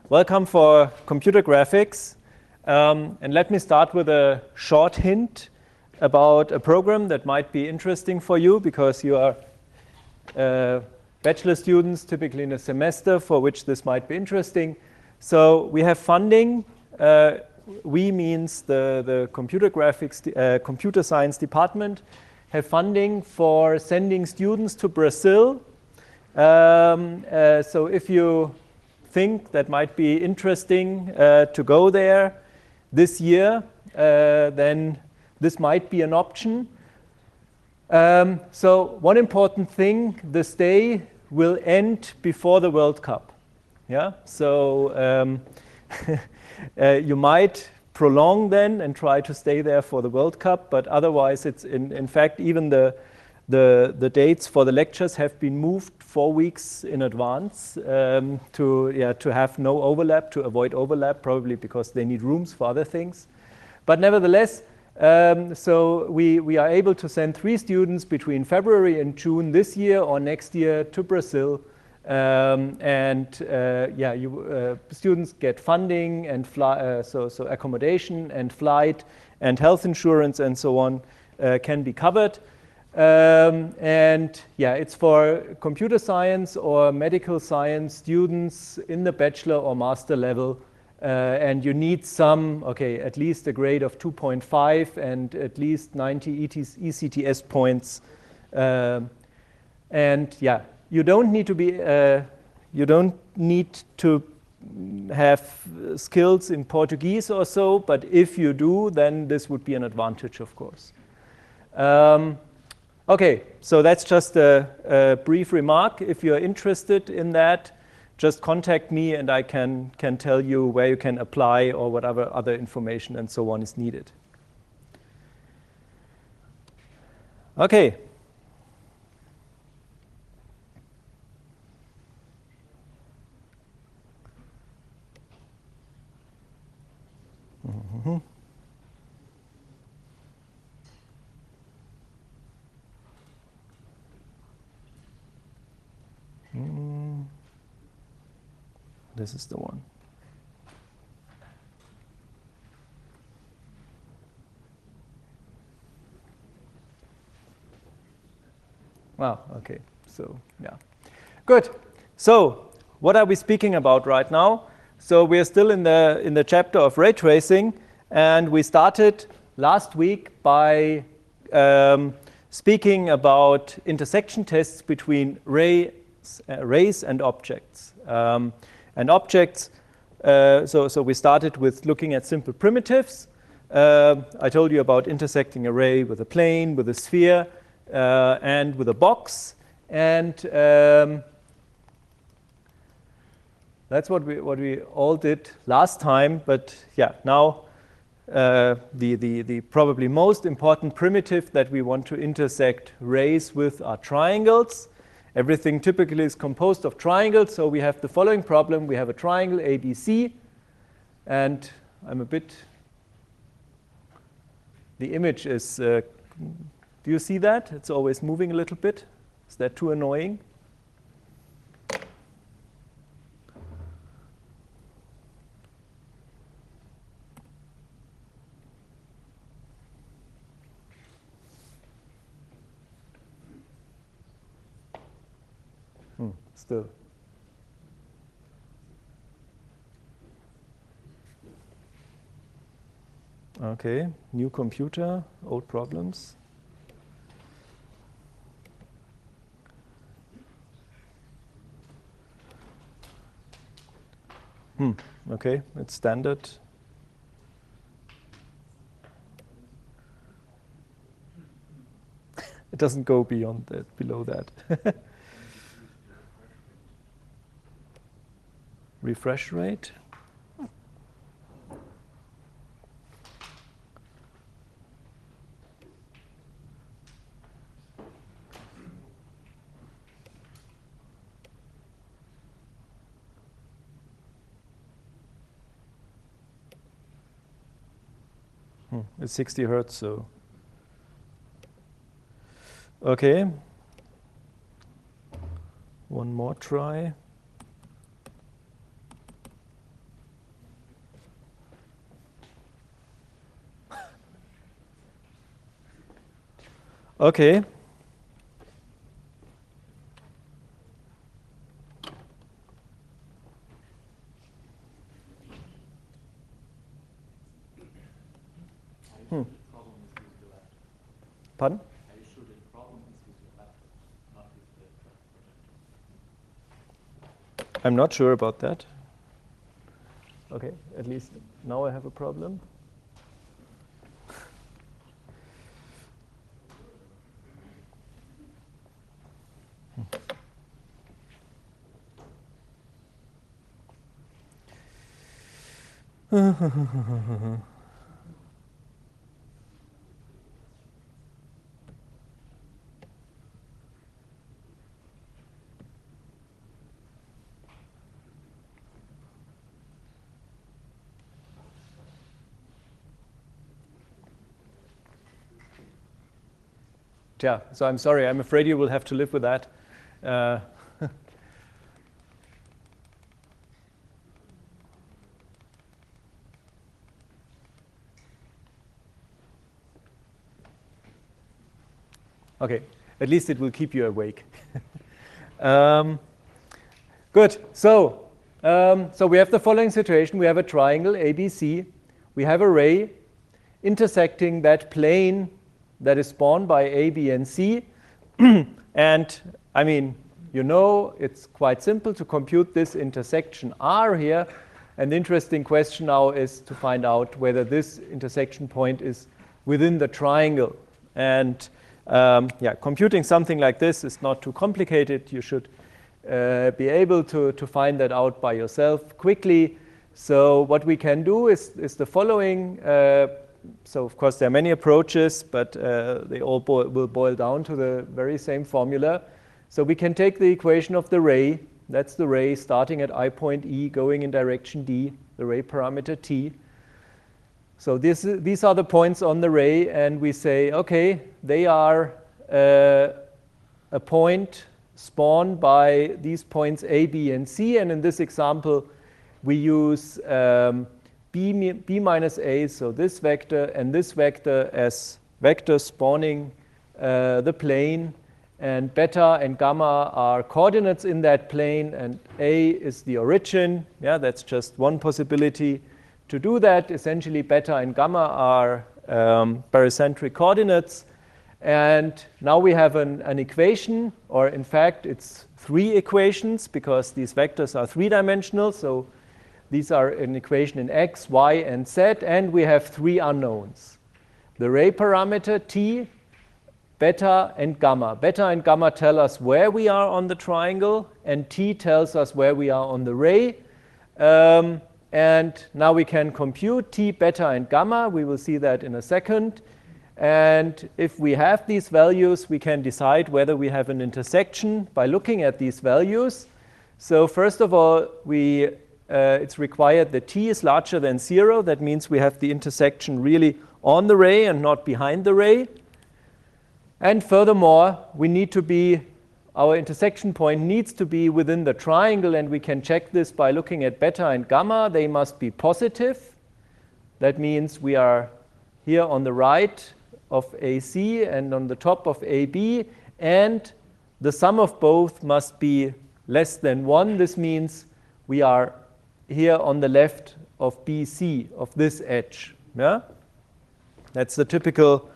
Welcome for computer graphics. And let me start with a short hint about a program that might be interesting for you because you are bachelor students, typically in a semester, for which this might be interesting. So we have funding. We means the computer graphics, computer science department, have funding for sending students to Brazil. So if you think that might be interesting to go there this year, then this might be an option. So one important thing, the stay will end before the World Cup. Yeah, so you might prolong then and try to stay there for the World Cup, but otherwise it's in fact even the dates for the lectures have been moved 4 weeks in advance to have no overlap, to avoid overlap, probably because they need rooms for other things. But nevertheless, so we are able to send 3 students between February and June this year or next year to Brazil. Students get funding and so accommodation and flight and health insurance and so on can be covered. It's for computer science or medical science students in the bachelor or master level. And you need at least a grade of 2.5 and at least 90 ECTS points. You don't need to have skills in Portuguese or so, but if you do, then this would be an advantage, of course. Okay, so that's just a brief remark. If you're interested in that, just contact me and I can tell you where you can apply or whatever other information and so on is needed. Okay. Mm-hmm. This is the one. Wow, okay, so yeah. Good. So what are we speaking about right now? So we're still in the chapter of ray tracing, and we started last week by speaking about intersection tests between rays and objects. And objects, so we started with looking at simple primitives. I told you about intersecting a ray with a plane, with a sphere, and with a box. And that's what we all did last time. But yeah, now the probably most important primitive that we want to intersect rays with are triangles. Everything typically is composed of triangles, so we have the following problem. We have a triangle ABC, and the image is, do you see that? It's always moving a little bit. Is that too annoying? Still. Okay, new computer, old problems. Okay, it's standard. It doesn't go beyond that, below that. Refresh rate. It's 60 Hertz, so. Okay. One more try. Okay. Pardon? I'm not sure about that. Okay, at least now I have a problem. Yeah, so I'm sorry. I'm afraid you will have to live with that. Okay, at least it will keep you awake. Good. So we have the following situation. We have a triangle ABC. We have a ray intersecting that plane that is spawned by A, B, and C. And I mean, you know, it's quite simple to compute this intersection R here. And the interesting question now is to find out whether this intersection point is within the triangle. And yeah, computing something like this is not too complicated. You should be able to find that out by yourself quickly. So what we can do is the following. So of course there are many approaches, but they all will boil down to the very same formula. So we can take the equation of the ray. That's the ray starting at I point E, going in direction D, the ray parameter T. So these are the points on the ray, and we say, okay, they are a point spawned by these points A, B, and C. And in this example, we use B minus A, so this vector and this vector as vectors spawning the plane. And beta and gamma are coordinates in that plane, and A is the origin. Yeah, that's just one possibility to do that. Essentially, beta and gamma are barycentric coordinates. And now we have an equation, or in fact, it's 3 equations because these vectors are 3-dimensional. So these are an equation in x, y, and z, and we have 3 unknowns. The ray parameter T, beta, and gamma. Beta and gamma tell us where we are on the triangle, and T tells us where we are on the ray. And now we can compute T, beta, and gamma. We will see that in a second. And if we have these values, we can decide whether we have an intersection by looking at these values. So first of all, it's required that T is larger than 0. That means we have the intersection really on the ray and not behind the ray. And furthermore, our intersection point needs to be within the triangle, and we can check this by looking at beta and gamma. They must be positive. That means we are here on the right of AC and on the top of AB, and the sum of both must be less than 1. This means we are here on the left of BC, of this edge. Yeah? That's the typical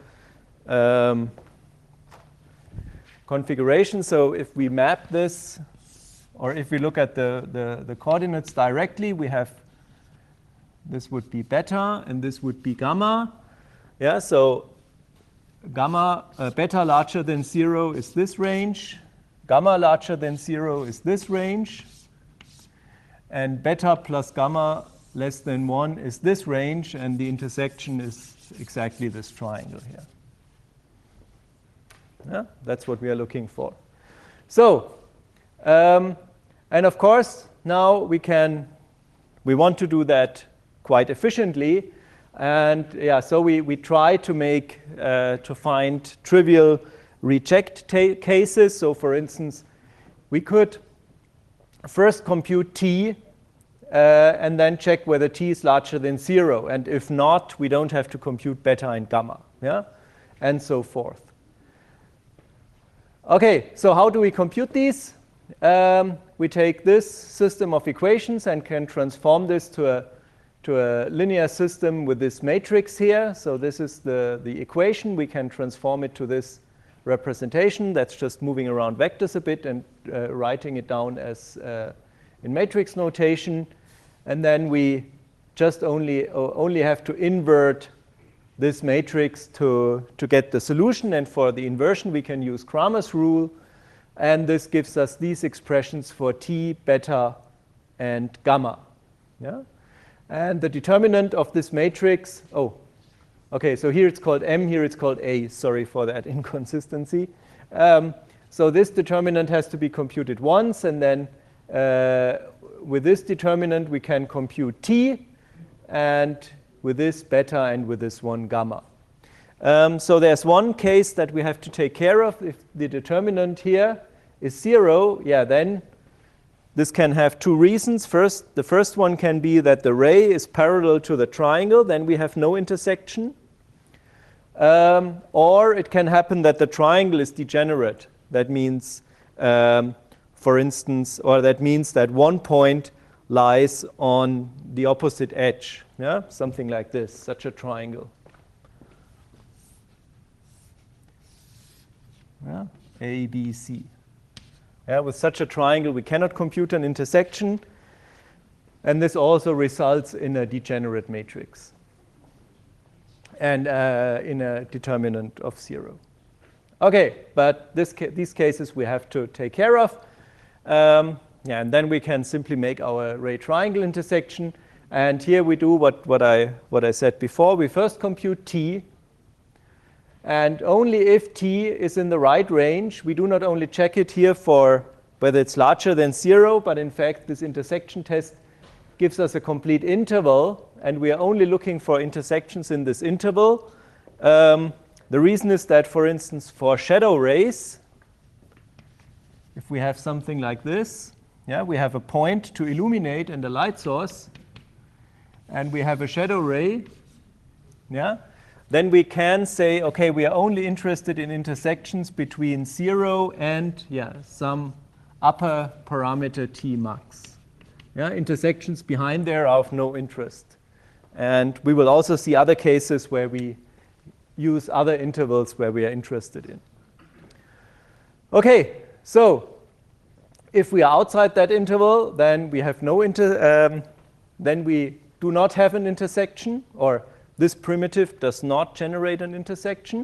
configuration. So if we map this, or if we look at the coordinates directly, we have this would be beta and this would be gamma. Yeah, so gamma, beta larger than 0 is this range. Gamma larger than 0 is this range. And beta plus gamma less than 1 is this range, and the intersection is exactly this triangle here. Yeah, that's what we are looking for. So, and of course, now we want to do that quite efficiently. And yeah, so we try to find trivial reject cases. So for instance, we could first compute T and then check whether T is larger than 0. And if not, we don't have to compute beta and gamma, yeah, and so forth. Okay, so how do we compute these? We take this system of equations and can transform this to a linear system with this matrix here. So this is the equation. We can transform it to this representation. That's just moving around vectors a bit and writing it down as in matrix notation. And then we just only have to invert this matrix to get the solution. And for the inversion, we can use Cramer's rule. And this gives us these expressions for t, beta, and gamma. Yeah? And the determinant of this matrix, okay, so here it's called M, here it's called A. Sorry for that inconsistency. So this determinant has to be computed once, and then with this determinant, we can compute T, and with this beta, and with this one gamma. So there's one case that we have to take care of. If the determinant here is 0, yeah, then this can have two reasons. First, the first one can be that the ray is parallel to the triangle, then we have no intersection. Or it can happen that the triangle is degenerate. That means, for instance, or that means that one point lies on the opposite edge. Yeah, something like this, such a triangle. Yeah, A, B, C. Yeah, with such a triangle, we cannot compute an intersection. And this also results in a degenerate matrix and in a determinant of 0. OK, but these cases we have to take care of. Yeah, and then we can simply make our ray triangle intersection. And here we do what I said before. We first compute T. And only if T is in the right range, we do not only check it here for whether it's larger than 0, but in fact, this intersection test gives us a complete interval. And we are only looking for intersections in this interval. The reason is that, for instance, for shadow rays, if we have something like this, yeah, we have a point to illuminate and a light source, and we have a shadow ray, yeah, then we can say, OK, we are only interested in intersections between 0 and some upper parameter T max. Yeah, intersections behind there are of no interest. And we will also see other cases where we use other intervals where we are interested in. OK, so if we are outside that interval, then we have no then we do not have an intersection, or this primitive does not generate an intersection.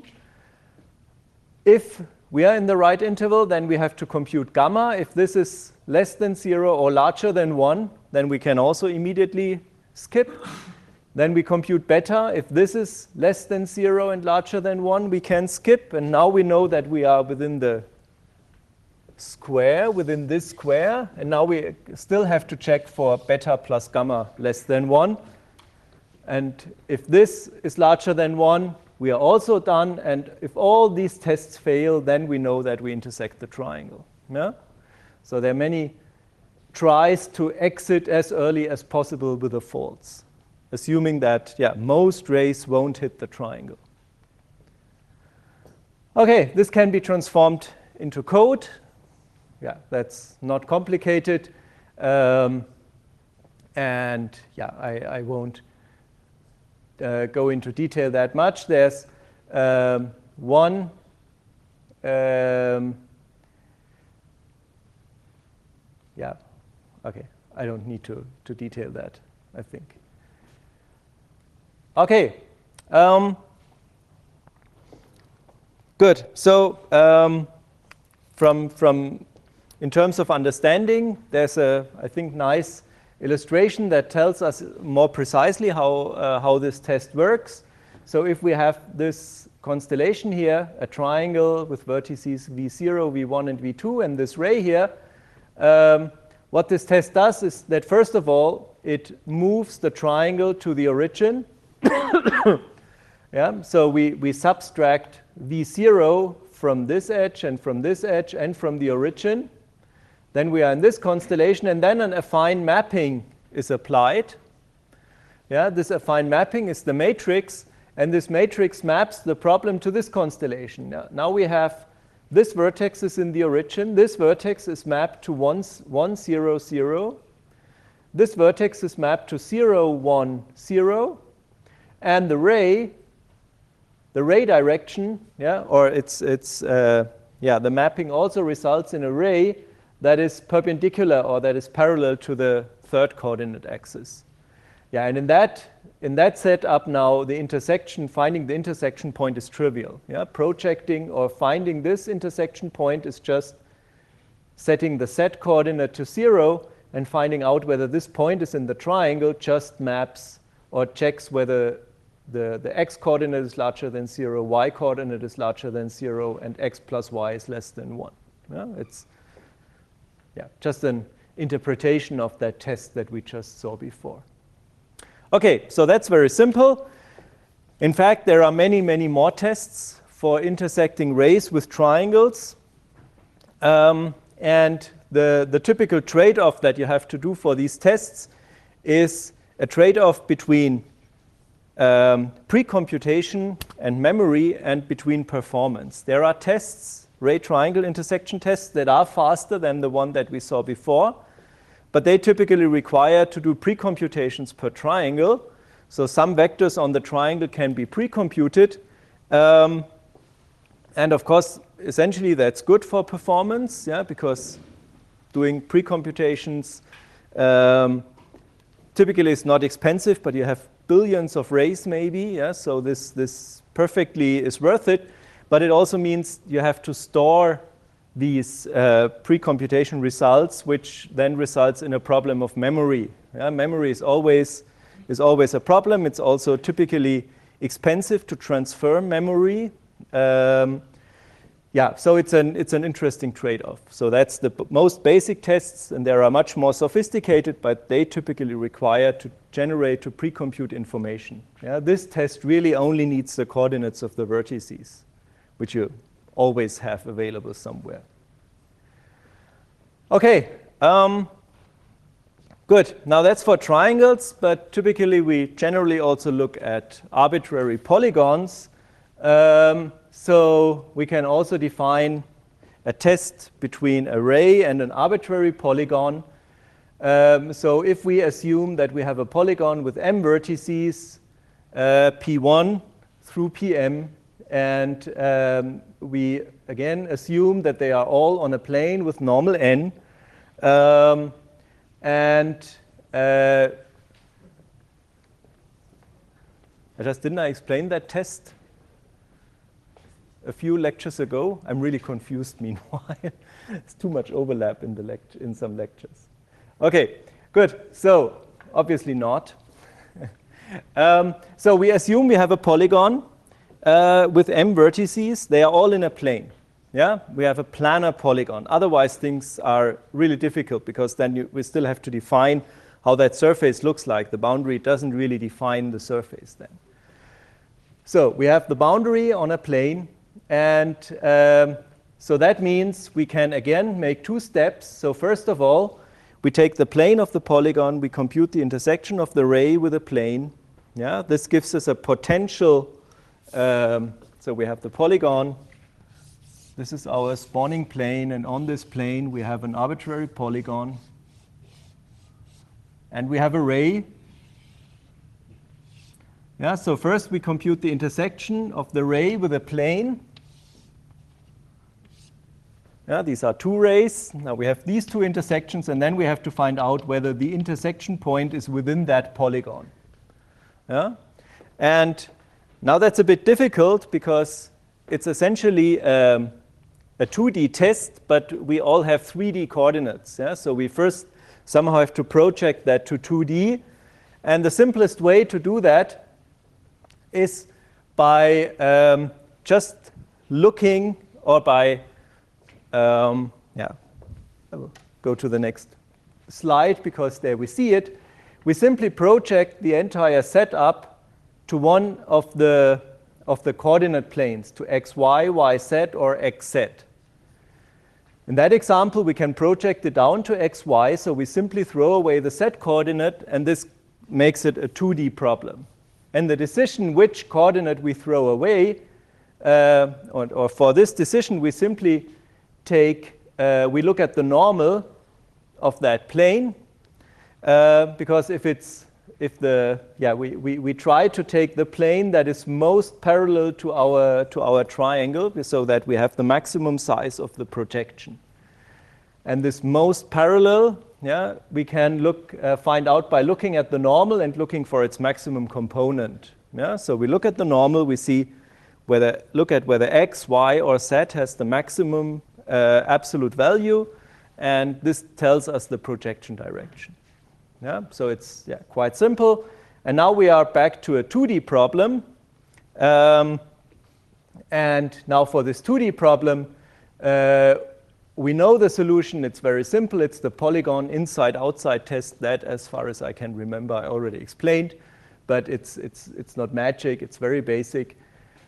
If we are in the right interval, then we have to compute gamma. If this is less than 0 or larger than 1, then we can also immediately skip. Then we compute beta. If this is less than 0 and larger than 1, we can skip. And now we know that we are within the square, within this square. And now we still have to check for beta plus gamma less than 1. And if this is larger than 1, we are also done. And if all these tests fail, then we know that we intersect the triangle. Yeah? So there are many tries to exit as early as possible with a false, assuming that most rays won't hit the triangle. OK, this can be transformed into code. Yeah, that's not complicated. And I won't go into detail that much. There's one OK, I don't need to detail that, I think. OK, good. So in terms of understanding, there's a, I think, nice illustration that tells us more precisely how this test works. So if we have this constellation here, a triangle with vertices v0, v1, and v2, and this ray here, what this test does is that, first of all, it moves the triangle to the origin. Yeah, so we subtract v0 from this edge and from this edge and from the origin. Then we are in this constellation, and then an affine mapping is applied. Yeah, this affine mapping is the matrix, and this matrix maps the problem to this constellation. Now we have This vertex is in the origin. This vertex is mapped to 1, 1, 0, 0. This vertex is mapped to 0, 1, 0. And the ray direction, yeah, or the mapping also results in a ray that is perpendicular or that is parallel to the third coordinate axis. Yeah, and in that setup now, finding the intersection point is trivial. Yeah, projecting or finding this intersection point is just setting the z coordinate to 0 and finding out whether this point is in the triangle just maps or checks whether the x coordinate is larger than 0, y coordinate is larger than 0, and x plus y is less than 1. Yeah, it's just an interpretation of that test that we just saw before. Okay, so that's very simple. In fact, there are many, many more tests for intersecting rays with triangles. And the typical trade-off that you have to do for these tests is a trade-off between pre-computation and memory and between performance. There are tests, ray triangle intersection tests, that are faster than the one that we saw before, but they typically require to do pre-computations per triangle. So some vectors on the triangle can be pre-computed. And of course, essentially that's good for performance, yeah, because doing pre-computations typically is not expensive, but you have billions of rays maybe, yeah, so this perfectly is worth it. But it also means you have to store these pre-computation results, which then results in a problem of memory. Yeah, memory is always a problem. It's also typically expensive to transfer memory. So it's an interesting trade-off. So that's the most basic tests, and there are much more sophisticated, but they typically require to generate, to pre-compute information. Yeah, this test really only needs the coordinates of the vertices, which you always have available somewhere. Okay, good. Now that's for triangles, but typically we generally also look at arbitrary polygons. So we can also define a test between a ray and an arbitrary polygon. So if we assume that we have a polygon with m vertices, P1 through Pm, and we again assume that they are all on a plane with normal n. Didn't I explain that test a few lectures ago? I'm really confused meanwhile. It's too much overlap in some lectures. Okay, good. So obviously not. So we assume we have a polygon with m vertices. They are all in a plane. Yeah, we have a planar polygon. Otherwise, things are really difficult because then we still have to define how that surface looks like. The boundary doesn't really define the surface then. So we have the boundary on a plane, and so that means we can again make two steps. So first of all, we take the plane of the polygon, we compute the intersection of the ray with a plane. Yeah, this gives us a potential. So we have the polygon. This is our spawning plane, and on this plane we have an arbitrary polygon. And we have a ray. Yeah, so first we compute the intersection of the ray with a plane. Yeah, these are two rays. Now we have these two intersections, and then we have to find out whether the intersection point is within that polygon. Yeah? And now that's a bit difficult because it's essentially a 2D test, but we all have 3D coordinates. Yeah? So we first somehow have to project that to 2D. And the simplest way to do that is by just looking, or by, I will go to the next slide because there we see it. We simply project the entire setup to one of the coordinate planes, to xy, yz, or xz. In that example, we can project it down to xy, so we simply throw away the z coordinate, and this makes it a 2D problem. And the decision which coordinate we throw away or for this decision, we simply we look at the normal of that plane, because we try to take the plane that is most parallel to our triangle, so that we have the maximum size of the projection. And this most parallel, we can find out by looking at the normal and looking for its maximum component. So we look at the normal, we see look at whether x, y, or z has the maximum absolute value, and this tells us the projection direction. So it's quite simple. And now we are back to a 2D problem. And now for this 2D problem, we know the solution. It's very simple. It's the polygon inside-outside test that, as far as I can remember, I already explained. But it's not magic. It's very basic.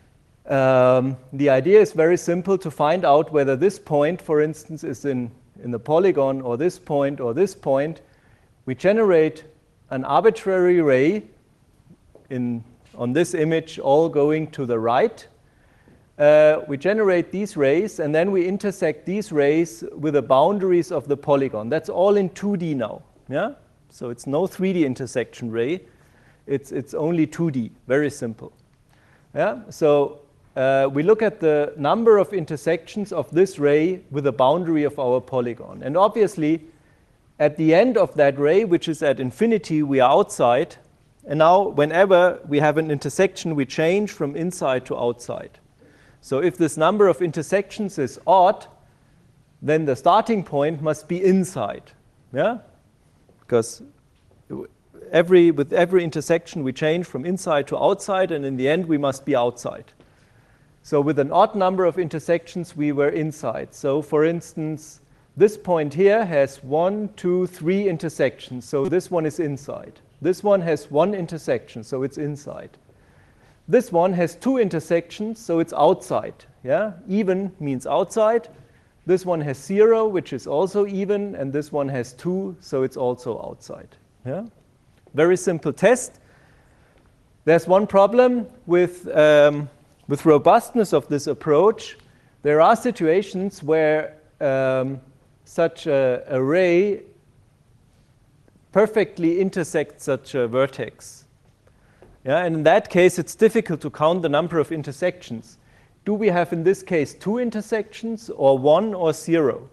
The idea is very simple: to find out whether this point, for instance, is in the polygon, or this point, or this point. We generate an arbitrary ray on this image, all going to the right. We generate these rays, and then we intersect these rays with the boundaries of the polygon. That's all in 2D now. So it's no 3D intersection ray. It's only 2D, very simple. So we look at the number of intersections of this ray with the boundary of our polygon. And obviously, at the end of that ray, which is at infinity, we are outside. And now, whenever we have an intersection, we change from inside to outside. So if this number of intersections is odd, then the starting point must be inside. Because with every intersection, we change from inside to outside, and in the end, we must be outside. So with an odd number of intersections, we were inside. So for instance, this point here has 1, 2, 3 intersections, so this one is inside. This one has 1 intersection, so it's inside. This one has 2 intersections, so it's outside. Even means outside. This one has 0, which is also even, and this one has 2, so it's also outside. Very simple test. There's one problem with robustness of this approach. There are situations where such an array perfectly intersects such a vertex. And in that case, it's difficult to count the number of intersections. Do we have, in this case, 2 intersections, or 1 or 0?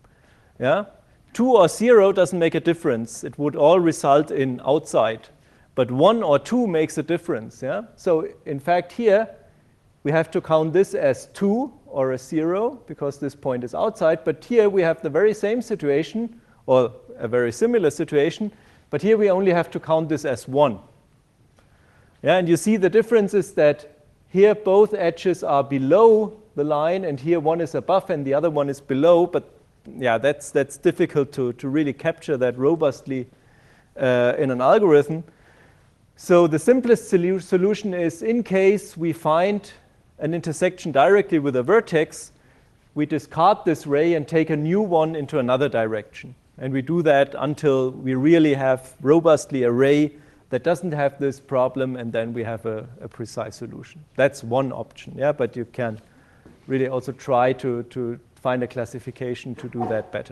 2 or 0 doesn't make a difference. It would all result in outside. But 1 or 2 makes a difference. So in fact, here, we have to count this as 2 or a 0, because this point is outside. But here we have the very same situation, or a very similar situation. But here we only have to count this as 1. And you see the difference is that here both edges are below the line, and here one is above and the other one is below. But that's difficult to really capture that robustly in an algorithm. So the simplest solution is, in case we find an intersection directly with a vertex, we discard this ray and take a new one into another direction. And we do that until we really have robustly a ray that doesn't have this problem, and then we have a precise solution. That's one option, but you can really also try to find a classification to do that better.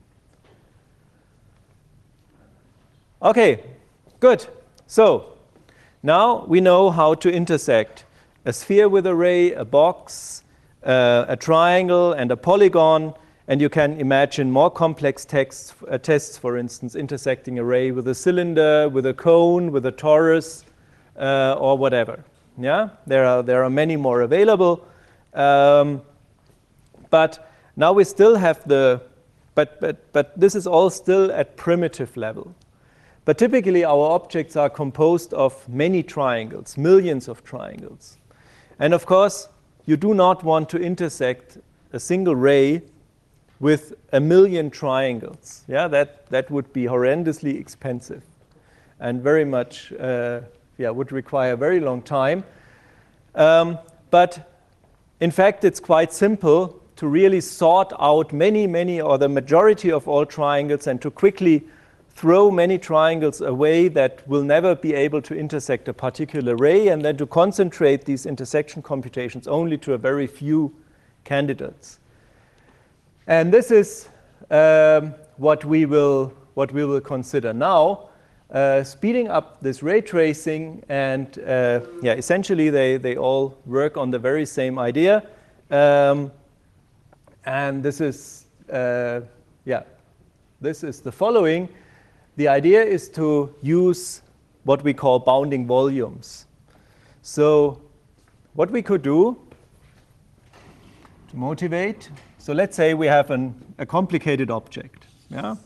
Okay, good. So now we know how to intersect a sphere with a ray, a box, a triangle, and a polygon. And you can imagine more complex tests, for instance, intersecting a ray with a cylinder, with a cone, with a torus, or whatever. There are many more available. But now we still have but this is all still at primitive level. But typically our objects are composed of many triangles, millions of triangles. And of course, you do not want to intersect a single ray with a million triangles. That would be horrendously expensive and very much would require a very long time. But in fact, it's quite simple to really sort out many, or the majority of all triangles, and to quickly throw many triangles away that will never be able to intersect a particular ray, and then to concentrate these intersection computations only to a very few candidates. And this is what we will consider now, speeding up this ray tracing, and yeah, essentially they all work on the very same idea. And this is this is the following. The idea is to use what we call bounding volumes. So what we could do to motivate, so let's say we have a complicated object, yeah?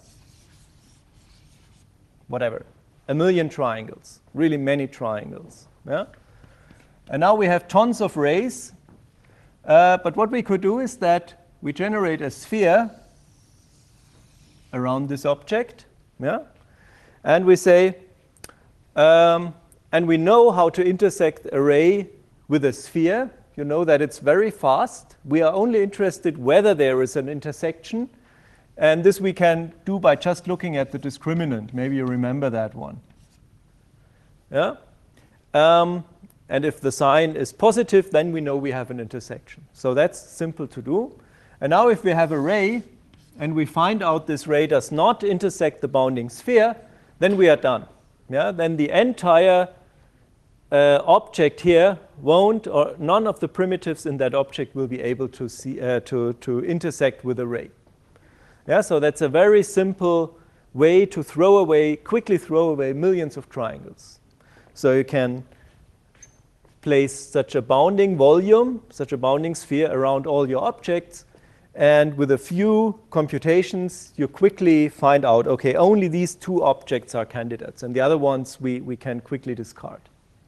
Whatever, 1 million triangles, really many triangles, yeah? And now we have tons of rays, but what we could do is that we generate a sphere around this object, yeah? And we say, and we know how to intersect a ray with a sphere. You know that it's very fast. We are only interested whether there is an intersection. And this we can do by just looking at the discriminant. Maybe you remember that one. Yeah? And if the sign is positive, then we know we have an intersection. So that's simple to do. And now if we have a ray, and we find out this ray does not intersect the bounding sphere, then we are done. Yeah? Then the entire object here won't, or none of the primitives in that object will be able to see to intersect with a ray. Yeah, so that's a very simple way to quickly throw away millions of triangles. So you can place such a bounding volume, such a bounding sphere around all your objects, and with a few computations, you quickly find out, okay, only these two objects are candidates, and the other ones we can quickly discard.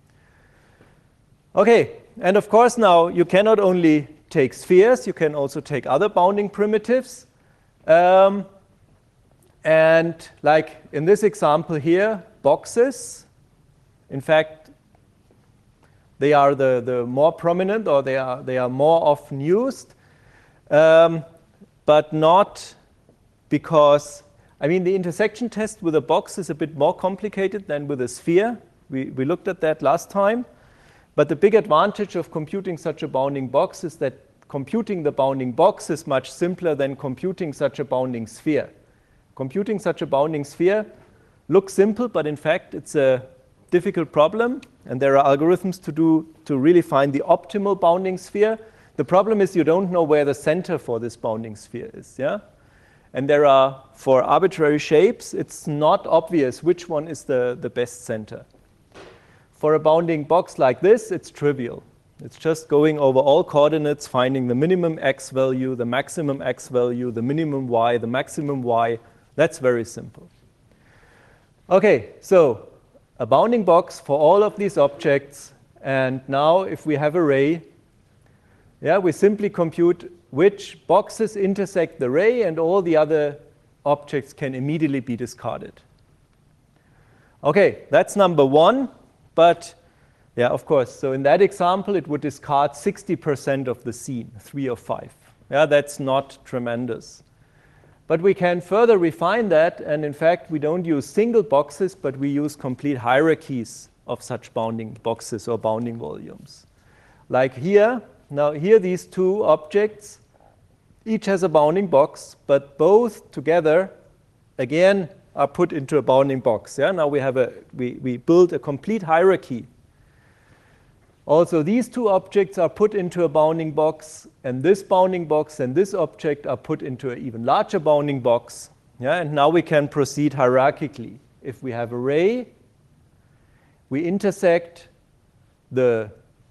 Okay, and of course now you cannot only take spheres, you can also take other bounding primitives. And like in this example here, boxes, in fact, they are the more prominent, or they are more often used. But not because, I mean, the intersection test with a box is a bit more complicated than with a sphere. We looked at that last time. But the big advantage of computing such a bounding box is that computing the bounding box is much simpler than computing such a bounding sphere. Computing such a bounding sphere looks simple, but in fact it's a difficult problem, and there are algorithms to really find the optimal bounding sphere. The problem is you don't know where the center for this bounding sphere is, yeah? And there are, for arbitrary shapes, it's not obvious which one is the best center. For a bounding box like this, it's trivial. It's just going over all coordinates, finding the minimum x value, the maximum x value, the minimum y, the maximum y. That's very simple. Okay, so a bounding box for all of these objects. And now if we have a ray, yeah, we simply compute which boxes intersect the ray, and all the other objects can immediately be discarded. Okay, that's number one. But yeah, of course, so in that example, it would discard 60% of the scene, 3 of 5. Yeah, that's not tremendous. But we can further refine that, and in fact, we don't use single boxes, but we use complete hierarchies of such bounding boxes or bounding volumes. Like here, now here these two objects, each has a bounding box, but both together, again, are put into a bounding box. Yeah? Now we build a complete hierarchy. Also, these two objects are put into a bounding box, and this bounding box and this object are put into an even larger bounding box. Yeah? And now we can proceed hierarchically. If we have a ray, we intersect the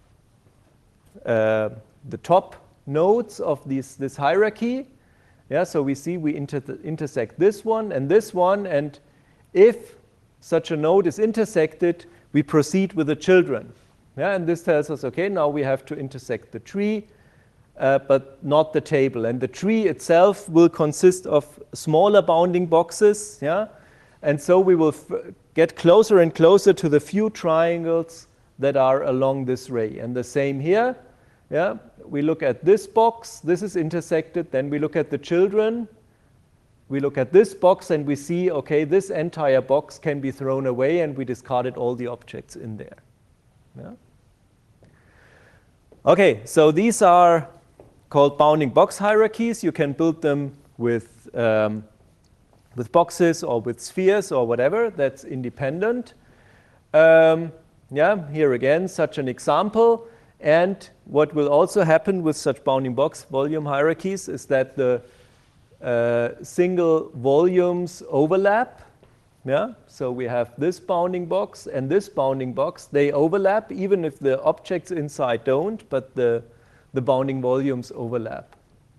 top nodes of this hierarchy. Yeah, so we see we intersect this one, and if such a node is intersected, we proceed with the children. Yeah, and this tells us, okay, now we have to intersect the tree, but not the table. And the tree itself will consist of smaller bounding boxes. Yeah, and so we will get closer and closer to the few triangles that are along this ray. And the same here. Yeah, we look at this box, this is intersected, then we look at the children, we look at this box and we see, okay, this entire box can be thrown away, and we discarded all the objects in there. Yeah? Okay, so these are called bounding box hierarchies. You can build them with boxes or with spheres or whatever that's independent. Yeah, here again, such an example. And what will also happen with such bounding box volume hierarchies is that the single volumes overlap. Yeah, so we have this bounding box and this bounding box. They overlap even if the objects inside don't, but the bounding volumes overlap.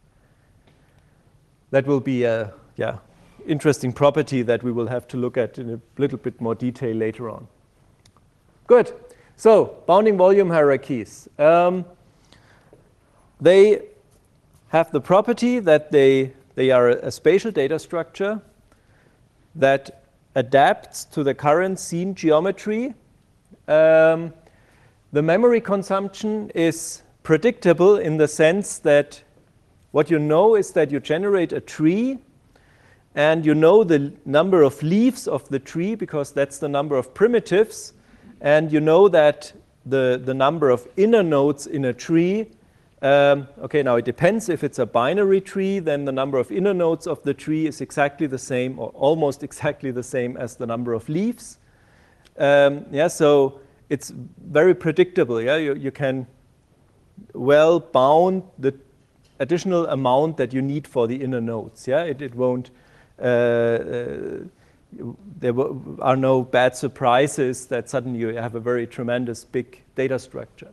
That will be a interesting property that we will have to look at in a little bit more detail later on. Good. So bounding volume hierarchies. They have the property that they are a spatial data structure that adapts to the current scene geometry. The memory consumption is predictable in the sense that what you know is that you generate a tree, and you know the number of leaves of the tree because that's the number of primitives, and you know that the number of inner nodes in a tree. Okay, now it depends. If it's a binary tree, then the number of inner nodes of the tree is exactly the same or almost exactly the same as the number of leaves. Yeah, so it's very predictable. Yeah, you can well bound the additional amount that you need for the inner nodes. Yeah, it won't. There are no bad surprises that suddenly you have a very tremendous big data structure.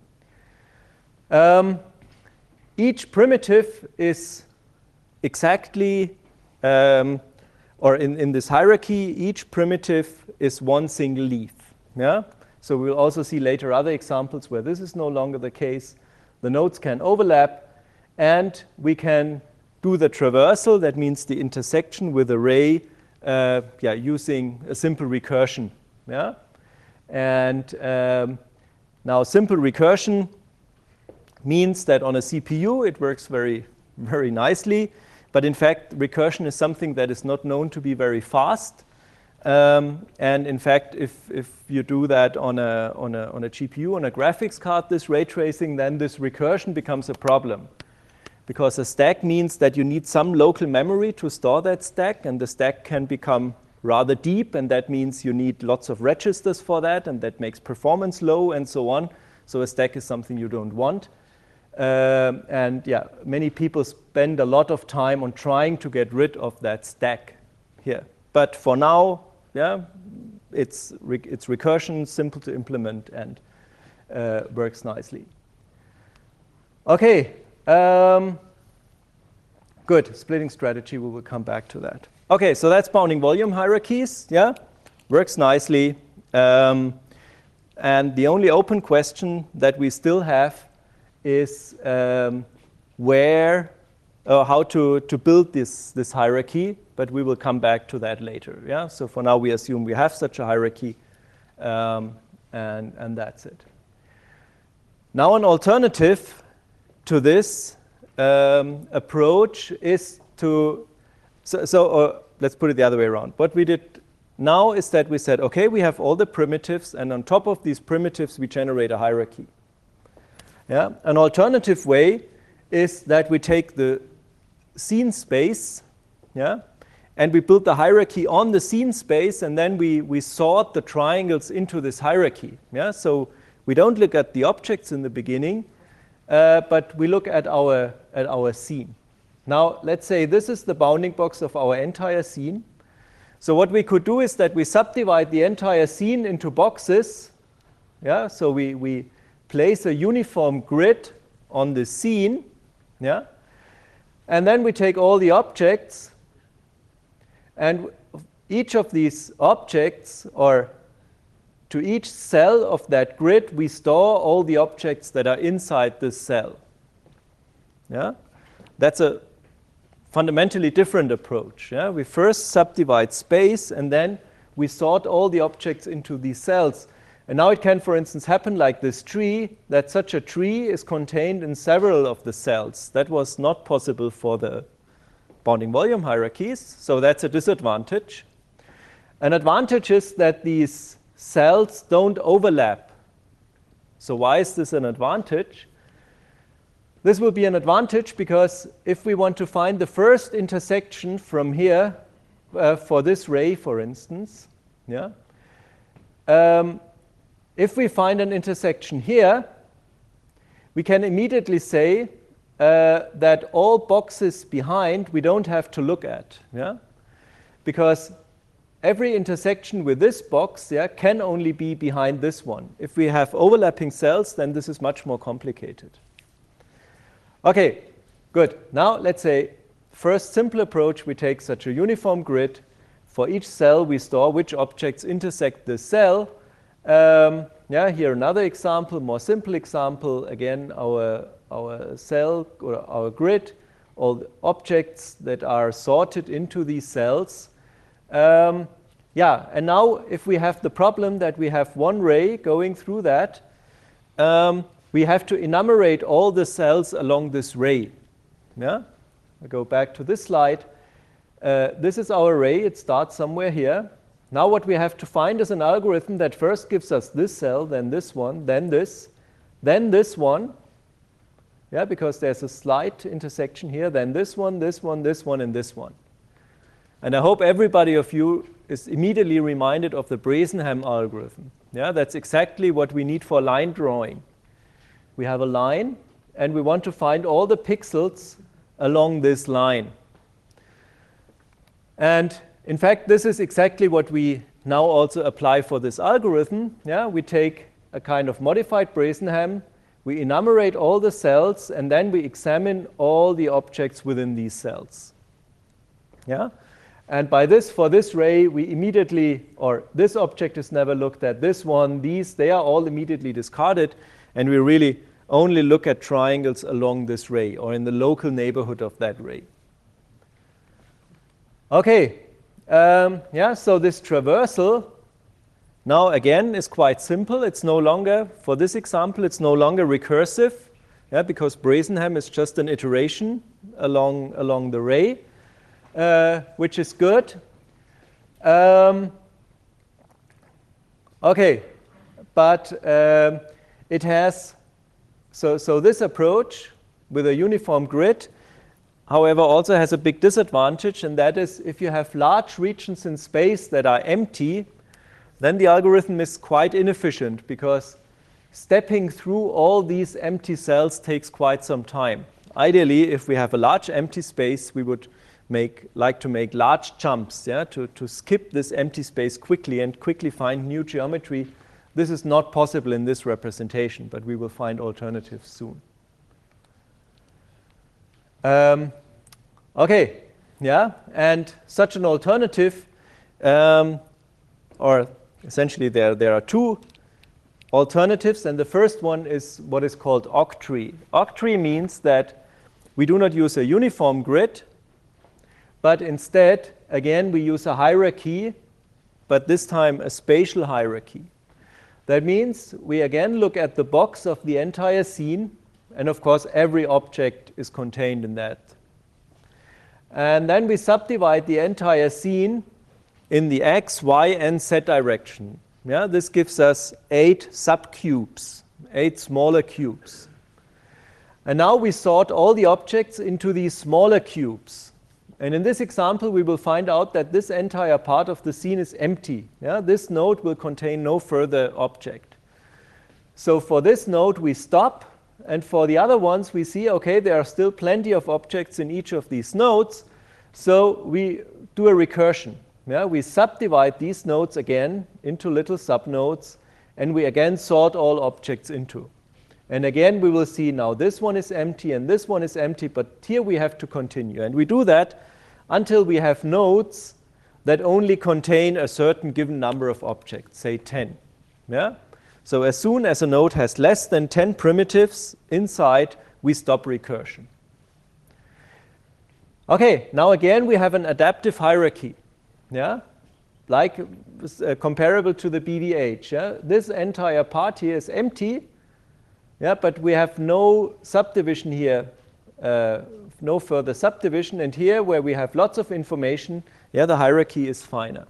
Each primitive is exactly, or in this hierarchy, each primitive is one single leaf. Yeah? So we'll also see later other examples where this is no longer the case. The nodes can overlap, and we can do the traversal, that means the intersection with array, using a simple recursion. Yeah? And now simple recursion means that on a CPU it works very, very nicely, but in fact recursion is something that is not known to be very fast. And in fact, if you do that on a GPU, on a graphics card, this ray tracing, then this recursion becomes a problem. Because a stack means that you need some local memory to store that stack, and the stack can become rather deep, and that means you need lots of registers for that, and that makes performance low and so on. So a stack is something you don't want. And yeah, many people spend a lot of time on trying to get rid of that stack here. But for now, yeah, it's recursion, simple to implement, and works nicely. Okay. Good, splitting strategy, we will come back to that. Okay, so that's bounding volume hierarchies, yeah, works nicely. And the only open question that we still have is how to build this hierarchy, but we will come back to that later, yeah. So for now, we assume we have such a hierarchy, and that's it. Now an alternative to this approach is to, let's put it the other way around. What we did now is that we said, okay, we have all the primitives, and on top of these primitives, we generate a hierarchy. Yeah? An alternative way is that we take the scene space, yeah, and we build the hierarchy on the scene space, and then we sort the triangles into this hierarchy. Yeah? So we don't look at the objects in the beginning, but we look at our scene. Now, let's say this is the bounding box of our entire scene. So what we could do is that we subdivide the entire scene into boxes. Yeah? So we place a uniform grid on the scene. Yeah? And then we take all the objects, and each of these objects, or to each cell of that grid, we store all the objects that are inside this cell. Yeah? That's a fundamentally different approach. Yeah? We first subdivide space, and then we sort all the objects into these cells. And now it can, for instance, happen like this tree, that such a tree is contained in several of the cells. That was not possible for the bounding volume hierarchies, so that's a disadvantage. An advantage is that these cells don't overlap. So why is this an advantage? This will be an advantage because if we want to find the first intersection from here, for this ray, for instance, yeah, if we find an intersection here, we can immediately say that all boxes behind we don't have to look at, yeah, because every intersection with this box, yeah, can only be behind this one. If we have overlapping cells, then this is much more complicated. Okay, good. Now let's say first simple approach, we take such a uniform grid. For each cell, we store which objects intersect this cell. Yeah, here another example, more simple example. Again, our cell or our grid, all the objects that are sorted into these cells. Yeah, and now if we have the problem that we have one ray going through that, we have to enumerate all the cells along this ray. Yeah? I go back to this slide. This is our ray. It starts somewhere here. Now what we have to find is an algorithm that first gives us this cell, then this one, then this one. Yeah, because there's a slight intersection here, then this one, this one, this one, and this one. And I hope everybody of you is immediately reminded of the Bresenham algorithm. Yeah, that's exactly what we need for line drawing. We have a line, and we want to find all the pixels along this line. And in fact, this is exactly what we now also apply for this algorithm. Yeah, we take a kind of modified Bresenham, we enumerate all the cells, and then we examine all the objects within these cells. Yeah? And by this, for this ray, we immediately, or this object is never looked at, this one, these, they are all immediately discarded, and we really only look at triangles along this ray or in the local neighborhood of that ray. Okay, yeah, so this traversal now again is quite simple. It's no longer, for this example, it's no longer recursive, yeah, because Bresenham is just an iteration along the ray, which is good. Okay, but it has, so this approach with a uniform grid, however, also has a big disadvantage, and that is if you have large regions in space that are empty, then the algorithm is quite inefficient because stepping through all these empty cells takes quite some time. Ideally, if we have a large empty space, we would like to make large jumps, yeah, to skip this empty space quickly and quickly find new geometry. This is not possible in this representation, but we will find alternatives soon. Okay, yeah, and such an alternative, or essentially there are two alternatives, and the first one is what is called octree. Octree means that we do not use a uniform grid, but instead, again, we use a hierarchy, but this time a spatial hierarchy. That means we again look at the box of the entire scene, and of course every object is contained in that. And then we subdivide the entire scene in the x, y, and z direction. Yeah, this gives us 8 subcubes, 8 smaller cubes. And now we sort all the objects into these smaller cubes. And in this example, we will find out that this entire part of the scene is empty. Yeah? This node will contain no further object. So for this node, we stop. And for the other ones, we see, okay, there are still plenty of objects in each of these nodes. So we do a recursion. Yeah? We subdivide these nodes again into little subnodes. And we again sort all objects into. And again, we will see now this one is empty and this one is empty. But here we have to continue. And we do that until we have nodes that only contain a certain given number of objects, say 10. Yeah? So as soon as a node has less than 10 primitives inside, we stop recursion. Okay, now again we have an adaptive hierarchy, yeah? Like comparable to the BVH. Yeah? This entire part here is empty, yeah? But we have no subdivision here no further subdivision. And here, where we have lots of information, yeah, the hierarchy is finer.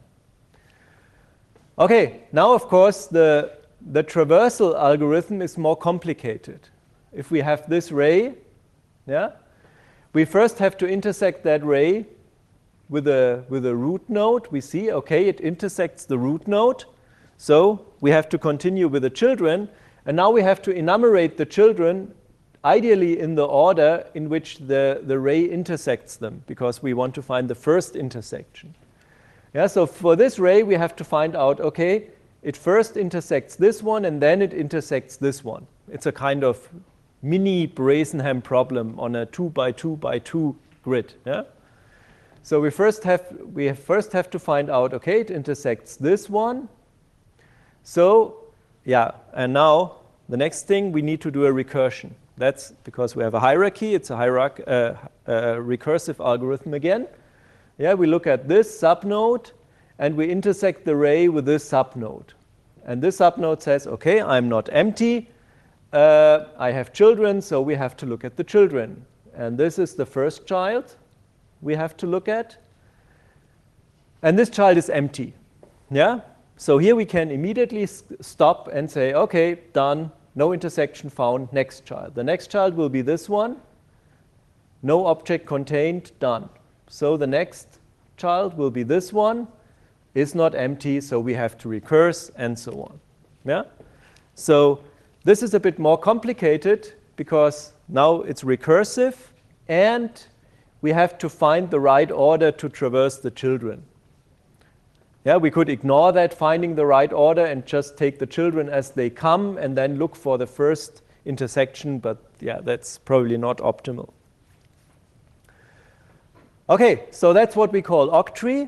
Okay, now of course the traversal algorithm is more complicated. If we have this ray, yeah, we first have to intersect that ray with a root node. We see, okay, it intersects the root node. So we have to continue with the children. And now we have to enumerate the children, ideally in the order in which the ray intersects them, because we want to find the first intersection. Yeah, so for this ray, we have to find out, okay, it first intersects this one, and then it intersects this one. It's a kind of mini Brazenham problem on a 2 by 2 by 2 grid. Yeah? So we first have to find out, okay, it intersects this one. So, yeah, and now the next thing, we need to do a recursion. That's because we have a hierarchy. It's a recursive algorithm again. Yeah, we look at this subnode, and we intersect the ray with this subnode. And this subnode says, okay, I'm not empty. I have children, so we have to look at the children. And this is the first child we have to look at. And this child is empty. Yeah? So here we can immediately stop and say, okay, done, no intersection found, next child. The next child will be this one. No object contained, done. So the next child will be this one, is not empty, so we have to recurse, and so on. Yeah? So this is a bit more complicated because now it's recursive, and we have to find the right order to traverse the children. Yeah, we could ignore that, finding the right order, and just take the children as they come and then look for the first intersection, but yeah, that's probably not optimal. Okay, so that's what we call octree.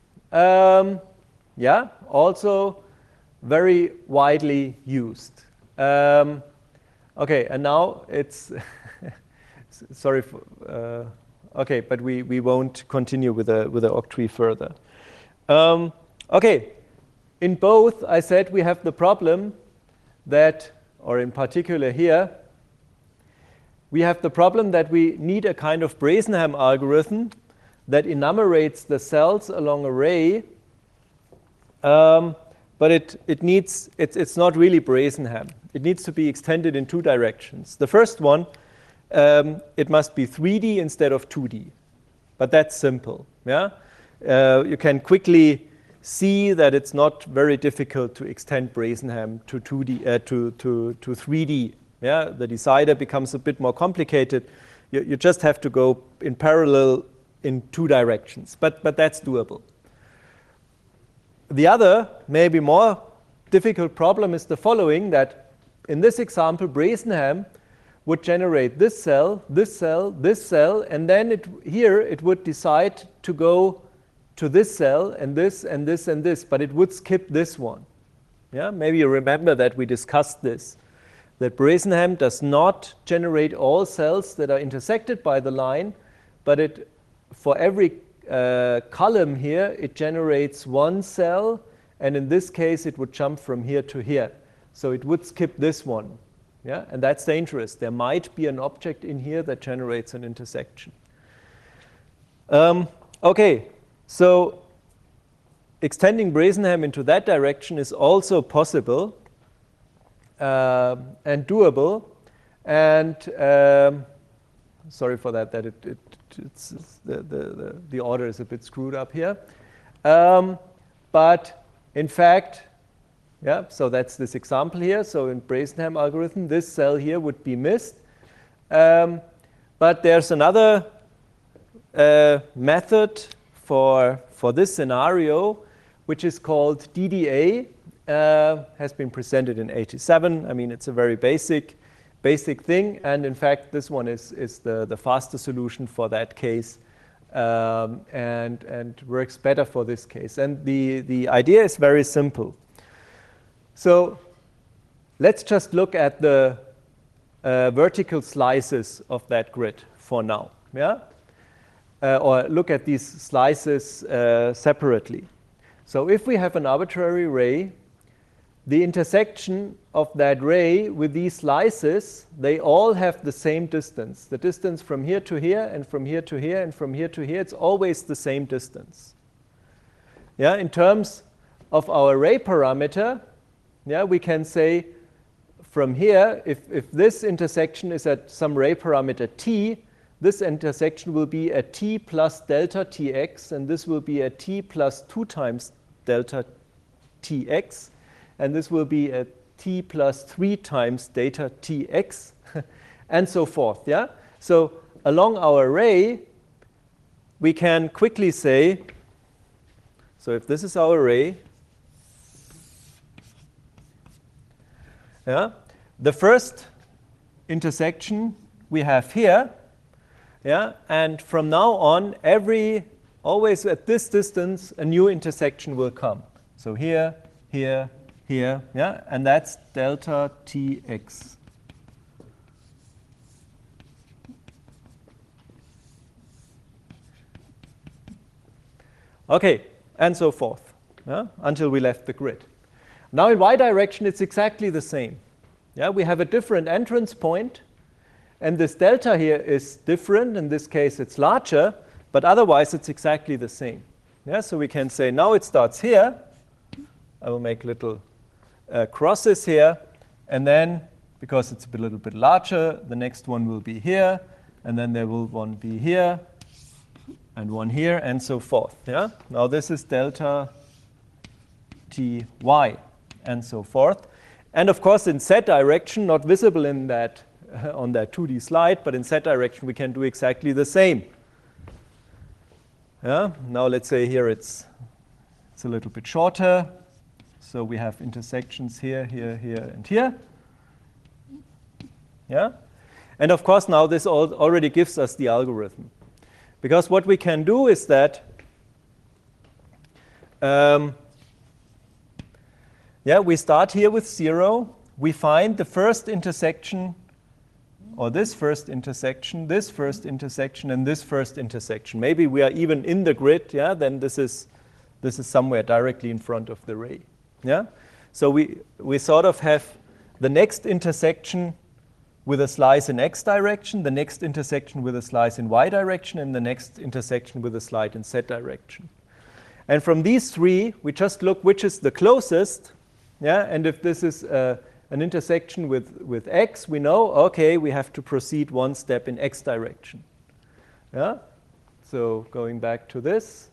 Yeah, also very widely used. Okay, and now it's sorry for okay, but we won't continue with the octree further. Okay, in both I said we have the problem that, or in particular here, we have the problem that we need a kind of Brazenham algorithm that enumerates the cells along a ray, but it's not really Brazenham. It needs to be extended in two directions. The first one, it must be 3D instead of 2D, but that's simple. Yeah, you can quickly see that it's not very difficult to extend Brazenham to 2D to 3D. Yeah, the decider becomes a bit more complicated. You just have to go in parallel in two directions, but that's doable. The other, maybe more difficult problem is the following, that in this example, Brazenham would generate this cell, this cell, this cell, and then here it would decide to go to this cell and this and this and this, but it would skip this one. Yeah, maybe you remember that we discussed this, that Brazenham does not generate all cells that are intersected by the line, but for every column here, it generates one cell, and in this case, it would jump from here to here. So it would skip this one. Yeah? And that's dangerous. There might be an object in here that generates an intersection. Okay, so extending Brazenham into that direction is also possible and doable. And sorry for that it's the order is a bit screwed up here. But in fact, yeah, so that's this example here. So in Brazenham algorithm, this cell here would be missed. But there's another method for this scenario, which is called DDA, has been presented in 87. I mean, it's a very basic thing, and in fact, this one is the faster solution for that case, and works better for this case. And the idea is very simple. So let's just look at the vertical slices of that grid for now, yeah? Or look at these slices separately. So if we have an arbitrary ray the intersection of that ray with these slices, they all have the same distance. The distance from here to here, and from here to here, and from here to here, it's always the same distance. Yeah, in terms of our ray parameter, yeah, we can say from here, if this intersection is at some ray parameter t, this intersection will be at t plus delta tx, and this will be at t plus 2 times delta tx, and this will be at t plus 3 times delta tx, and so forth. Yeah? So along our ray, we can quickly say, so if this is our ray, yeah, the first intersection we have here, yeah, and from now on, always at this distance, a new intersection will come. So here, here, here, yeah, and that's delta tx. Okay, and so forth, yeah, until we left the grid. Now in y direction, it's exactly the same. Yeah, we have a different entrance point, and this delta here is different. In this case, it's larger, but otherwise, it's exactly the same. Yeah, so we can say now it starts here. I will make little crosses here, and then, because it's a little bit larger, the next one will be here, and then there will one be here, and one here, and so forth. Yeah? Now this is delta ty, and so forth. And of course, in z direction, not visible in that on that 2D slide, but in z direction, we can do exactly the same. Yeah? Now let's say here it's a little bit shorter. So we have intersections here, here, here, and here. Yeah? And of course, now this already gives us the algorithm. Because what we can do is that we start here with 0. We find the first intersection, or this first intersection, this first intersection, and this first intersection. Maybe we are even in the grid. Yeah, then this is somewhere directly in front of the ray. Yeah, so we sort of have the next intersection with a slice in x direction, the next intersection with a slice in y direction, and the next intersection with a slice in z direction. And from these three, we just look which is the closest. Yeah, and if this is an intersection with x, we know, okay, we have to proceed one step in x direction. Yeah, so going back to this.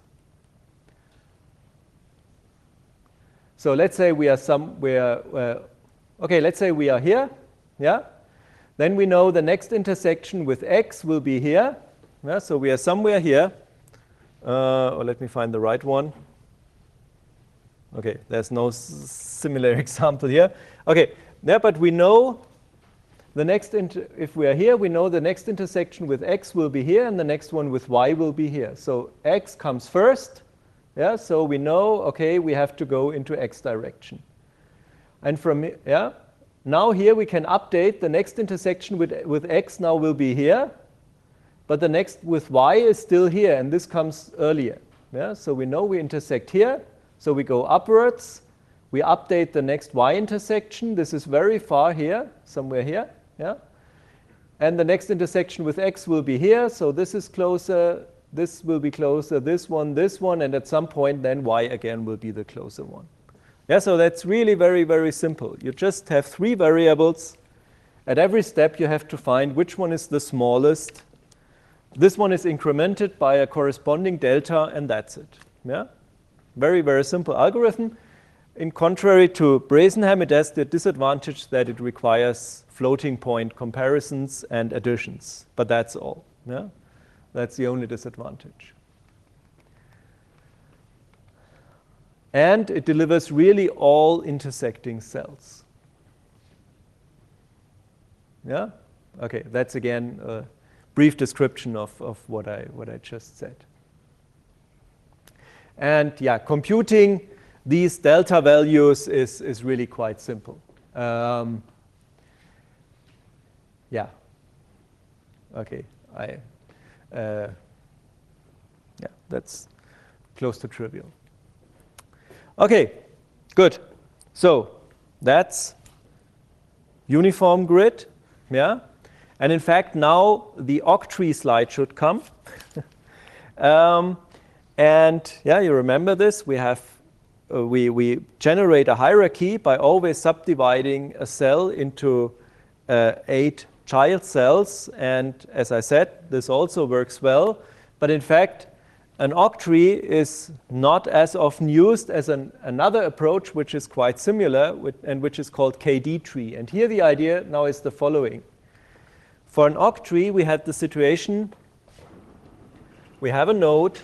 So let's say we are somewhere, okay, let's say we are here, yeah? Then we know the next intersection with x will be here. Yeah? So we are somewhere here. Or let me find the right one. Okay, there's no similar example here. Okay, yeah, but we know the next, if we are here, we know the next intersection with x will be here, and the next one with y will be here. So x comes first. Yeah, so we know, okay, we have to go into x direction. And from, yeah, now here we can update the next intersection with x now will be here, but the next with y is still here, and this comes earlier. Yeah, so we know we intersect here, so we go upwards, we update the next y intersection. This is very far here, somewhere here. Yeah, and the next intersection with x will be here, so this is closer. This will be closer, this one, and at some point then y again will be the closer one. Yeah, so that's really very, very simple. You just have 3 variables. At every step you have to find which one is the smallest. This one is incremented by a corresponding delta, and that's it. Yeah? Very, very simple algorithm. In contrary to Bresenham, it has the disadvantage that it requires floating point comparisons and additions, but that's all. Yeah? That's the only disadvantage. And it delivers really all intersecting cells. Yeah? Okay, that's again a brief description of what I just said. And yeah, computing these delta values is really quite simple. Yeah. Okay, yeah, that's close to trivial. Okay, good. So That's uniform grid. Yeah? And in fact, now the octree slide should come. And yeah, you remember this. We have we generate a hierarchy by always subdividing a cell into 8 child cells. And as I said, this also works well. But in fact, an octree is not as often used as another approach, which is quite similar, and which is called KD tree. And here the idea now is the following. For an octree, we had the situation, we have a node,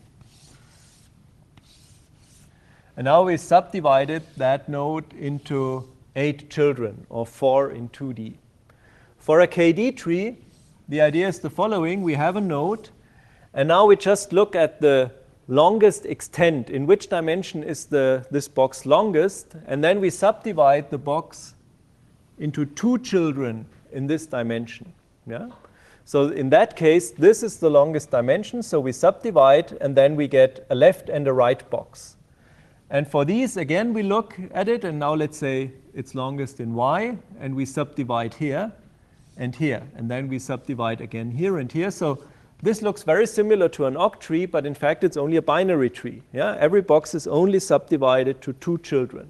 and now we subdivided that node into 8 children, or 4 in 2D. For a KD tree, the idea is the following. We have a node, and now we just look at the longest extent. In which dimension is this box longest? And then we subdivide the box into 2 children in this dimension. Yeah? So in that case, this is the longest dimension. So we subdivide, and then we get a left and a right box. And for these, again, we look at it. And now let's say it's longest in Y. And we subdivide here and here. And then we subdivide again here and here. So this looks very similar to an octree, but in fact, it's only a binary tree. Yeah? Every box is only subdivided to 2 children.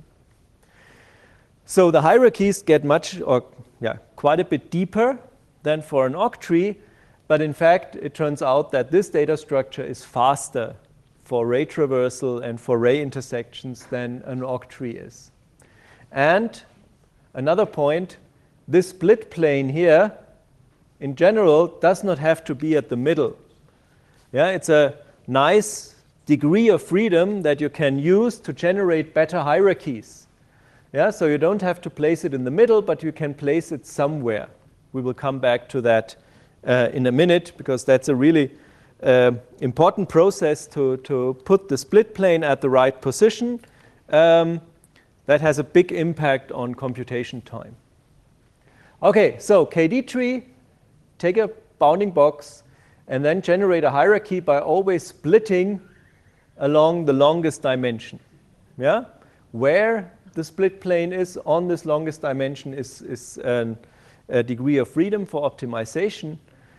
So the hierarchies get quite a bit deeper than for an octree, but in fact, it turns out that this data structure is faster for ray traversal and for ray intersections than an octree is. And another point, this split plane here, in general, does not have to be at the middle. Yeah, it's a nice degree of freedom that you can use to generate better hierarchies. Yeah, so you don't have to place it in the middle, but you can place it somewhere. We will come back to that in a minute, because that's a really important process to put the split plane at the right position. That has a big impact on computation time. Okay, so KD tree, take a bounding box, and then generate a hierarchy by always splitting along the longest dimension. Yeah? Where the split plane is on this longest dimension is a degree of freedom for optimization.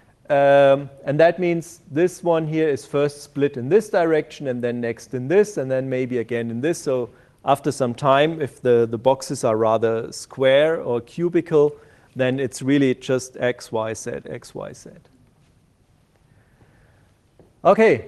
And that means this one here is first split in this direction, and then next in this, and then maybe again in this. So after some time, if the boxes are rather square or cubical, then it's really just x, y, z, x, y, z. Okay.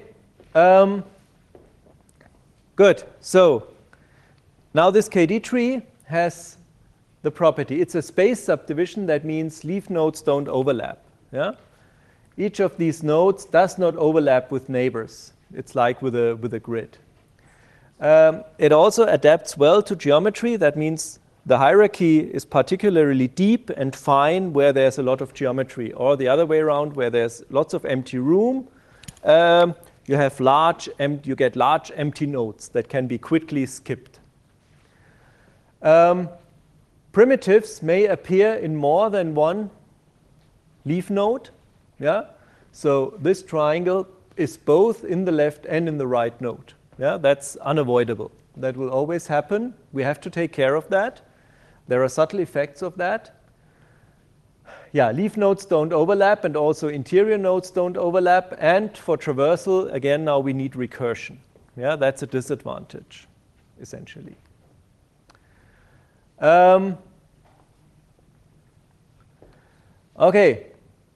Good. So now this KD tree has the property. It's a space subdivision. That means leaf nodes don't overlap. Yeah? Each of these nodes does not overlap with neighbors. It's like with a grid. It also adapts well to geometry. That means the hierarchy is particularly deep and fine where there's a lot of geometry, or the other way around, where there's lots of empty room. You get large empty nodes that can be quickly skipped. Primitives may appear in more than one leaf node. Yeah? So this triangle is both in the left and in the right node. Yeah? That's unavoidable. That will always happen. We have to take care of that. There are subtle effects of that. Yeah, leaf nodes don't overlap, and also interior nodes don't overlap. And for traversal, again, now we need recursion. Yeah, that's a disadvantage, essentially. Okay.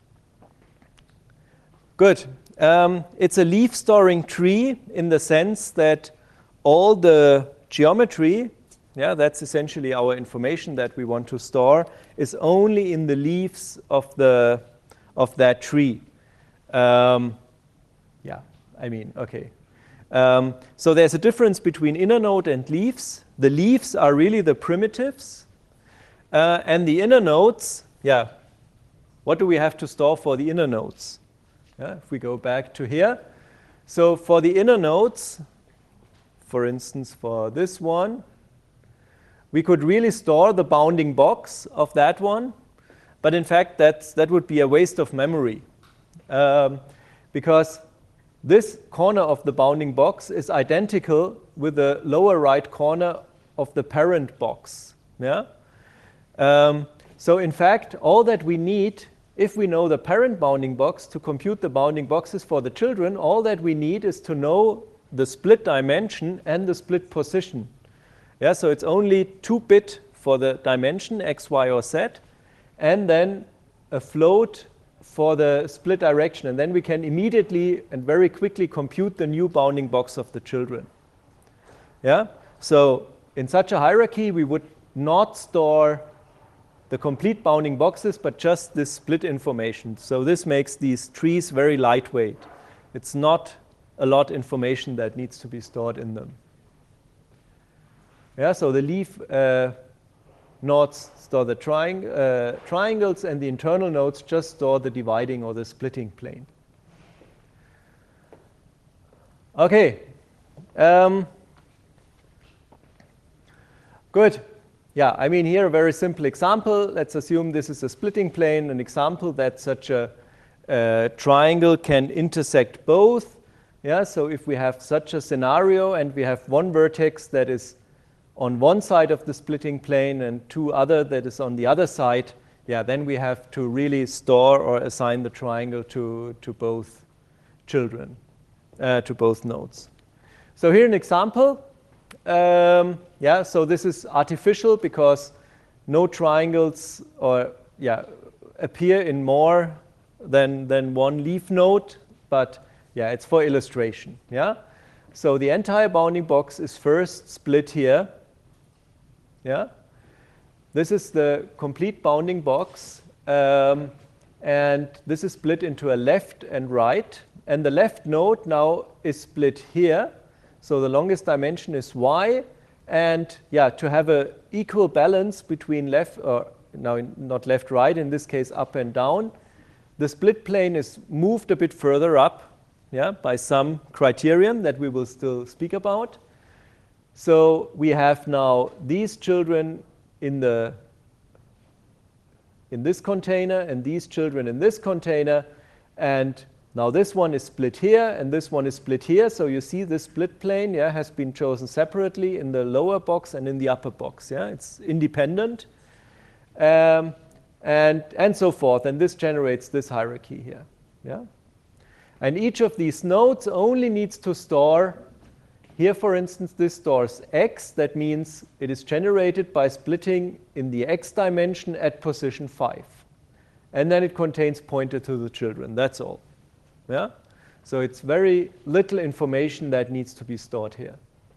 Good. It's a leaf storing tree in the sense that all the geometry, yeah, that's essentially our information that we want to store, is only in the leaves of that tree. Yeah, I mean, okay. So there's a difference between inner node and leaves. The leaves are really the primitives, and the inner nodes, yeah, what do we have to store for the inner nodes? Yeah, if we go back to here. So for the inner nodes, for instance, for this one, we could really store the bounding box of that one. But in fact, that would be a waste of memory. Because this corner of the bounding box is identical with the lower right corner of the parent box. Yeah. So in fact, all that we need, if we know the parent bounding box to compute the bounding boxes for the children, all that we need is to know the split dimension and the split position. Yeah, so it's only 2-bit for the dimension, x, y, or z, and then a float for the split direction. And then we can immediately and very quickly compute the new bounding box of the children. Yeah, so in such a hierarchy, we would not store the complete bounding boxes, but just this split information. So this makes these trees very lightweight. It's not a lot of information that needs to be stored in them. Yeah, so the leaf nodes store the triangles, and the internal nodes just store the dividing or the splitting plane. Okay. Good. Yeah, I mean, here a very simple example. Let's assume this is a splitting plane, an example that such a triangle can intersect both. Yeah, so if we have such a scenario and we have one vertex that is on one side of the splitting plane and two other that is on the other side, yeah, then we have to really store or assign the triangle to both children, to both nodes. So here an example. Yeah, so this is artificial because no triangles appear in more than one leaf node, but yeah, it's for illustration. Yeah, so the entire bounding box is first split here. Yeah, this is the complete bounding box, and this is split into a left and right, and the left node now is split here. So the longest dimension is y. And yeah, to have an equal balance between left, or now not left, right, in this case up and down, the split plane is moved a bit further up, yeah, by some criterion that we will still speak about. So we have now these children in this container and these children in this container, and now this one is split here and this one is split here. So you see this split plane, yeah, has been chosen separately in the lower box and in the upper box. Yeah, it's independent, and so forth. And this generates this hierarchy here. Yeah, and each of these nodes only needs to store. Here, for instance, this stores x. That means it is generated by splitting in the x dimension at position 5, and then it contains pointer to the children. That's all. Yeah? So it's very little information that needs to be stored here.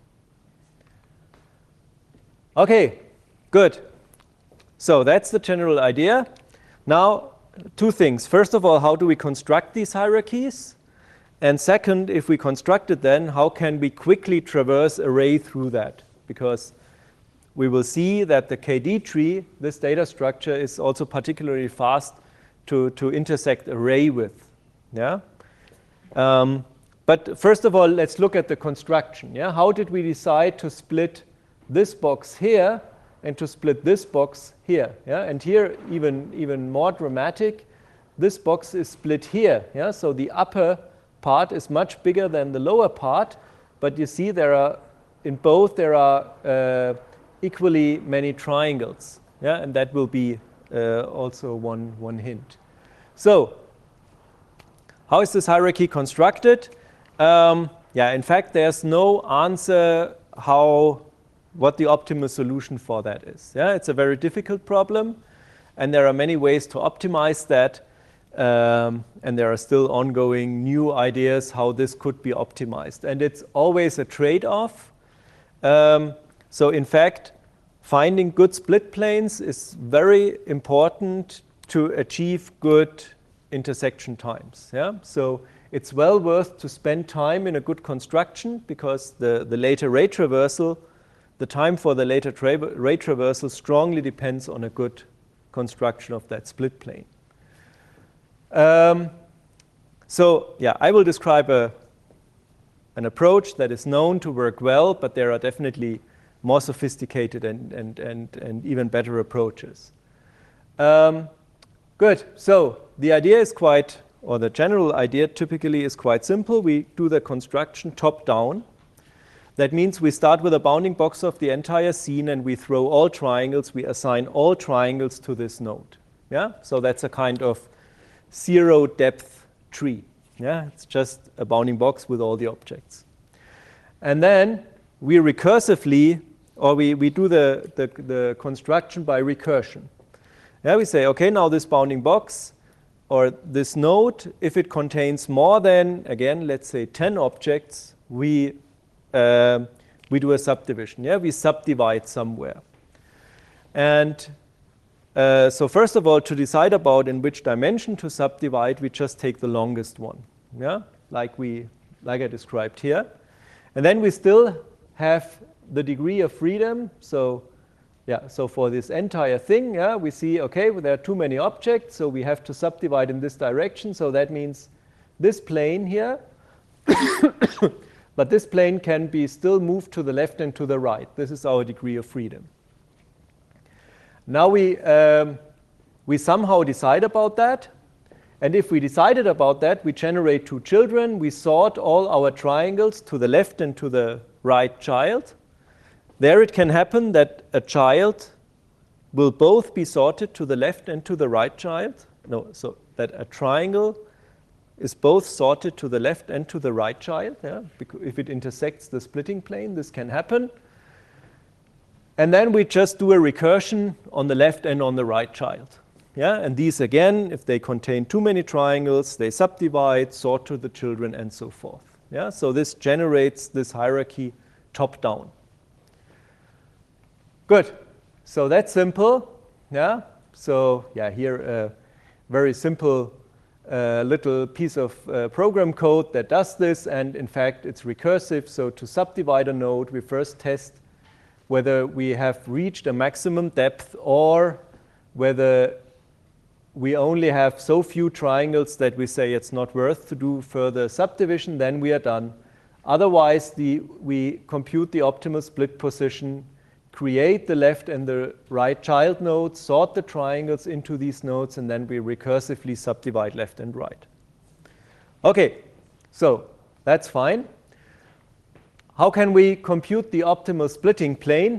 Okay, good. So that's the general idea. Now, two things. First of all, how do we construct these hierarchies? And second, if we construct it, then how can we quickly traverse array through that? Because we will see that the KD tree, this data structure, is also particularly fast to intersect array with. Yeah? But first of all, let's look at the construction. Yeah? How did we decide to split this box here and to split this box here? Yeah? And here, even more dramatic, this box is split here. Yeah? So the upper part is much bigger than the lower part, but you see in both there are equally many triangles. Yeah? And that will be also one hint. So how is this hierarchy constructed? Yeah, in fact, there's no answer what the optimal solution for that is. Yeah, it's a very difficult problem, and there are many ways to optimize that, and there are still ongoing new ideas how this could be optimized. And it's always a trade-off. So in fact, finding good split planes is very important to achieve good intersection times. Yeah? So it's well worth to spend time in a good construction, because the later ray traversal, the time for the later ray traversal strongly depends on a good construction of that split plane. So yeah, I will describe an approach that is known to work well, but there are definitely more sophisticated and even better approaches. Good. So the idea is the general idea typically is quite simple. We do the construction top down. That means we start with a bounding box of the entire scene and we throw all triangles, we assign all triangles to this node. Yeah? So that's a kind of zero depth tree. Yeah? It's just a bounding box with all the objects. And then we recursively, or we do the construction by recursion. Yeah, we say, okay, now this bounding box or this node, if it contains more than, again, let's say 10 objects, we do a subdivision. Yeah, we subdivide somewhere. And so first of all, to decide about in which dimension to subdivide, we just take the longest one. Yeah, like I described here. And then we still have the degree of freedom. So yeah, so for this entire thing, yeah, we see, okay, well, there are too many objects, so we have to subdivide in this direction. So that means this plane here, but this plane can be still moved to the left and to the right. This is our degree of freedom. Now we somehow decide about that. And if we decided about that, we generate two children. We sort all our triangles to the left and to the right child. There it can happen that a child will both be sorted to the left and to the right child. No, so that a triangle is both sorted to the left and to the right child. Yeah? Because if it intersects the splitting plane, this can happen. And then we just do a recursion on the left and on the right child. Yeah? And these again, if they contain too many triangles, they subdivide, sort to the children, and so forth. Yeah? So this generates this hierarchy top down. Good. So that's simple. Yeah. So yeah, here a very simple little piece of program code that does this, and in fact it's recursive. So to subdivide a node, we first test whether we have reached a maximum depth or whether we only have so few triangles that we say it's not worth to do further subdivision. Then we are done. Otherwise, we compute the optimal split position, create the left and the right child nodes, sort the triangles into these nodes, and then we recursively subdivide left and right. Okay, so that's fine. How can we compute the optimal splitting plane?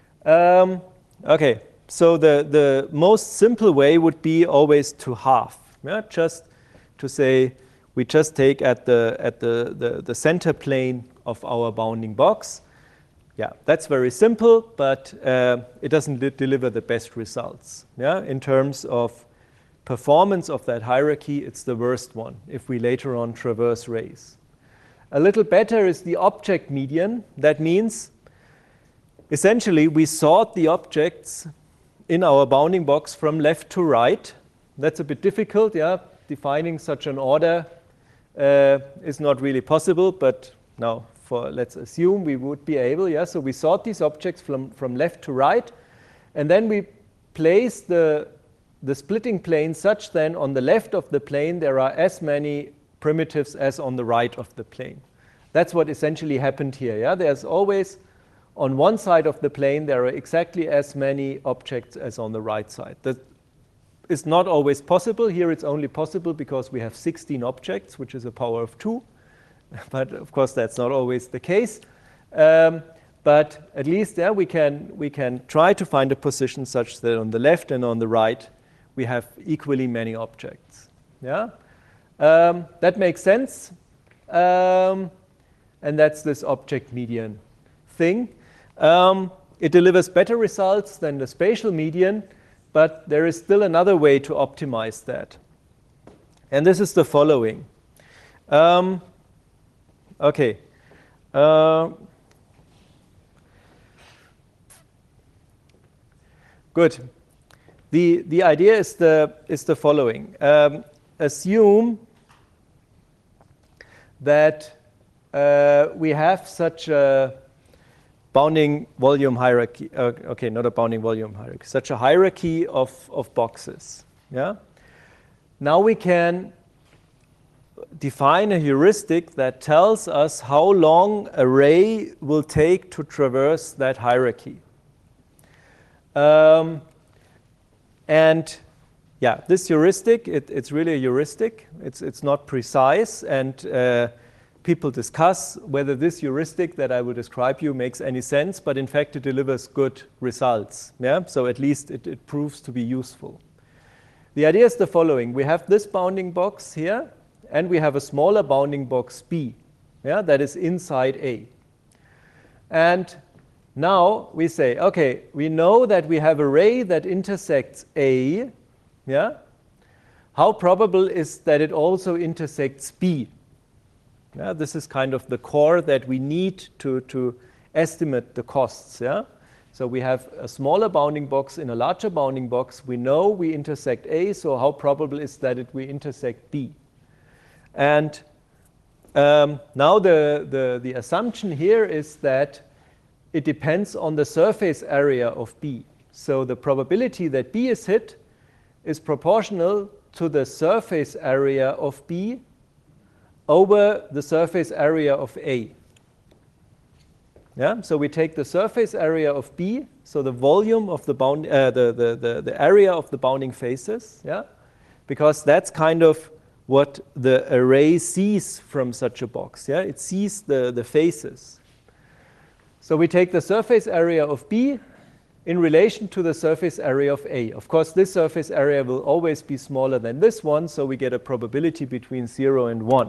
Okay, so the most simple way would be always to halve. Yeah? Just to say we just take at the center plane of our bounding box. Yeah, that's very simple, but it doesn't deliver the best results. Yeah? In terms of performance of that hierarchy, it's the worst one if we later on traverse rays. A little better is the object median. That means essentially we sort the objects in our bounding box from left to right. That's a bit difficult. Yeah? Defining such an order is not really possible, but now let's assume we would be able. Yeah? So we sort these objects from left to right, and then we place the splitting plane such then on the left of the plane there are as many primitives as on the right of the plane. That's what essentially happened here. Yeah? There's always on one side of the plane there are exactly as many objects as on the right side. That is not always possible. Here it's only possible because we have 16 objects, which is a power of 2. But of course that's not always the case. But at least there we can try to find a position such that on the left and on the right we have equally many objects. Yeah? That makes sense. And that's this object median thing. It delivers better results than the spatial median, but there is still another way to optimize that. And this is the following. Okay. Good. The idea is the following. Assume that we have such a bounding volume hierarchy. Okay, not a bounding volume hierarchy. Such a hierarchy of boxes. Yeah. Now we can define a heuristic that tells us how long a ray will take to traverse that hierarchy. And yeah, this heuristic, it's really a heuristic. It's not precise, and people discuss whether this heuristic that I will describe you makes any sense, but in fact it delivers good results. Yeah? So at least it proves to be useful. The idea is the following. We have this bounding box here, and we have a smaller bounding box B, yeah, that is inside A. And now we say, okay, we know that we have a ray that intersects A. Yeah? How probable is that it also intersects B? Yeah, this is kind of the core that we need to estimate the costs. Yeah? So we have a smaller bounding box in a larger bounding box. We know we intersect A, so how probable is that we intersect B? And now the assumption here is that it depends on the surface area of B. So the probability that B is hit is proportional to the surface area of B over the surface area of A. Yeah? So we take the surface area of B, so the volume of the the area of the bounding faces, yeah? Because that's kind of what the array sees from such a box. Yeah? It sees the faces. So we take the surface area of B in relation to the surface area of A. Of course, this surface area will always be smaller than this one, so we get a probability between 0 and 1.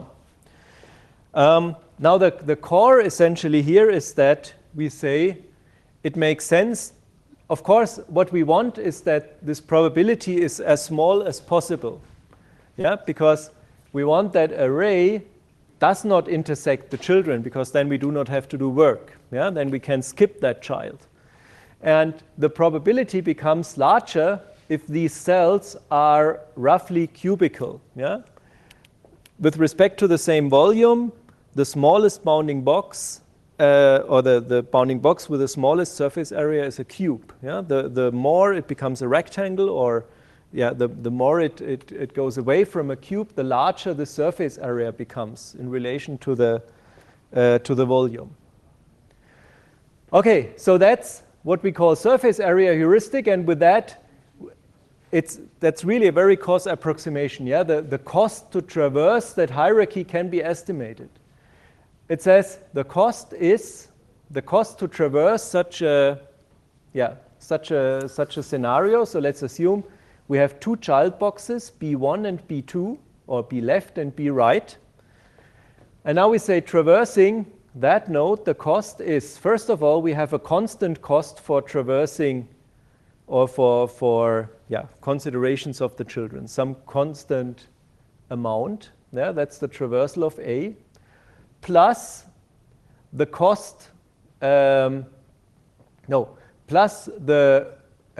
Now the core essentially here is that we say it makes sense. Of course, what we want is that this probability is as small as possible. Yeah? Because we want that array does not intersect the children, because then we do not have to do work. Yeah? Then we can skip that child. And the probability becomes larger if these cells are roughly cubical. Yeah? With respect to the same volume, the smallest bounding box, or the bounding box with the smallest surface area is a cube. Yeah? The more it becomes a rectangle, or yeah, the more it goes away from a cube, the larger the surface area becomes in relation to the volume. Okay, so that's what we call surface area heuristic, and with that, that's really a very cost approximation. Yeah? The cost to traverse that hierarchy can be estimated. It says the cost to traverse such a scenario. So let's assume we have two child boxes, B1 and B2, or B left and B right. And now we say traversing that node, the cost is, first of all, we have a constant cost for traversing, or for considerations of the children, some constant amount. Yeah, that's the traversal of A, plus the cost, plus the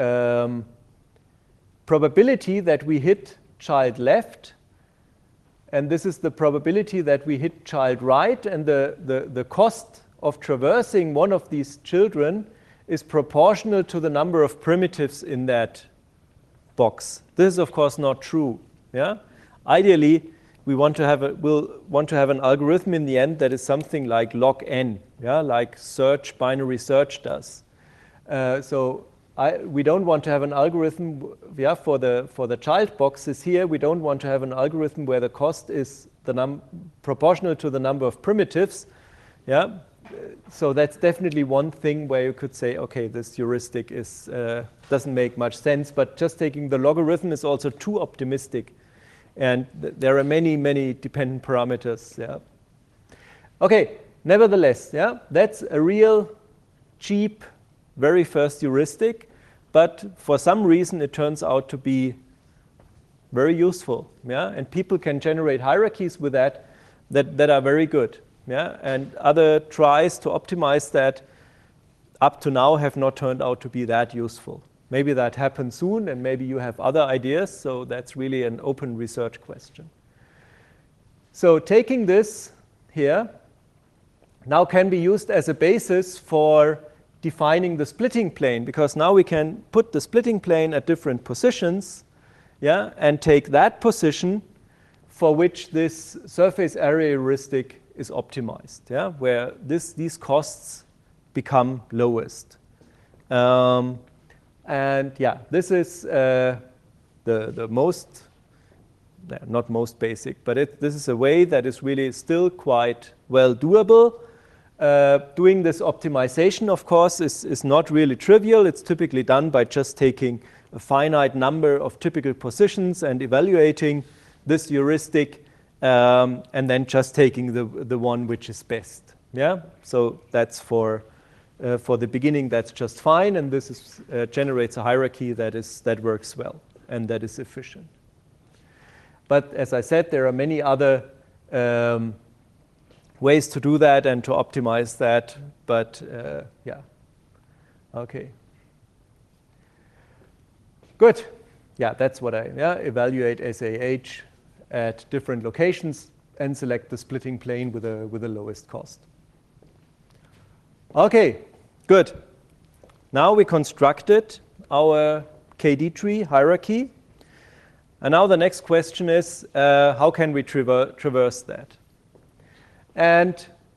probability that we hit child left, and this is the probability that we hit child right, and the cost of traversing one of these children is proportional to the number of primitives in that box. This is of course not true. Yeah? Ideally, we'll want to have an algorithm in the end that is something like log n, yeah? Like binary search does. We don't want to have an algorithm, for the child boxes here. We don't want to have an algorithm where the cost is proportional to the number of primitives. Yeah, so that's definitely one thing where you could say, okay, this heuristic doesn't make much sense. But just taking the logarithm is also too optimistic, and there are many dependent parameters. Yeah. Okay. Nevertheless, yeah, that's a real cheap, very first heuristic, but for some reason it turns out to be very useful. Yeah, and people can generate hierarchies with that are very good. Yeah, and other tries to optimize that up to now have not turned out to be that useful. Maybe that happens soon, and maybe you have other ideas. So that's really an open research question. So taking this here now can be used as a basis for defining the splitting plane, because now we can put the splitting plane at different positions, yeah, and take that position for which this surface area heuristic is optimized, yeah, where these costs become lowest. And yeah, this is the most not most basic, but this is a way that is really still quite well doable. Doing this optimization, of course, is not really trivial. It's typically done by just taking a finite number of typical positions and evaluating this heuristic, and then just taking the one which is best. Yeah, so that's for the beginning. That's just fine, and this generates a hierarchy that works well and that is efficient. But as I said, there are many other ways to do that and to optimize that. But yeah, okay. Good. Yeah, that's what evaluate SAH at different locations and select the splitting plane with the lowest cost. Okay, good. Now we constructed our KD tree hierarchy. And now the next question is, how can we traverse that? And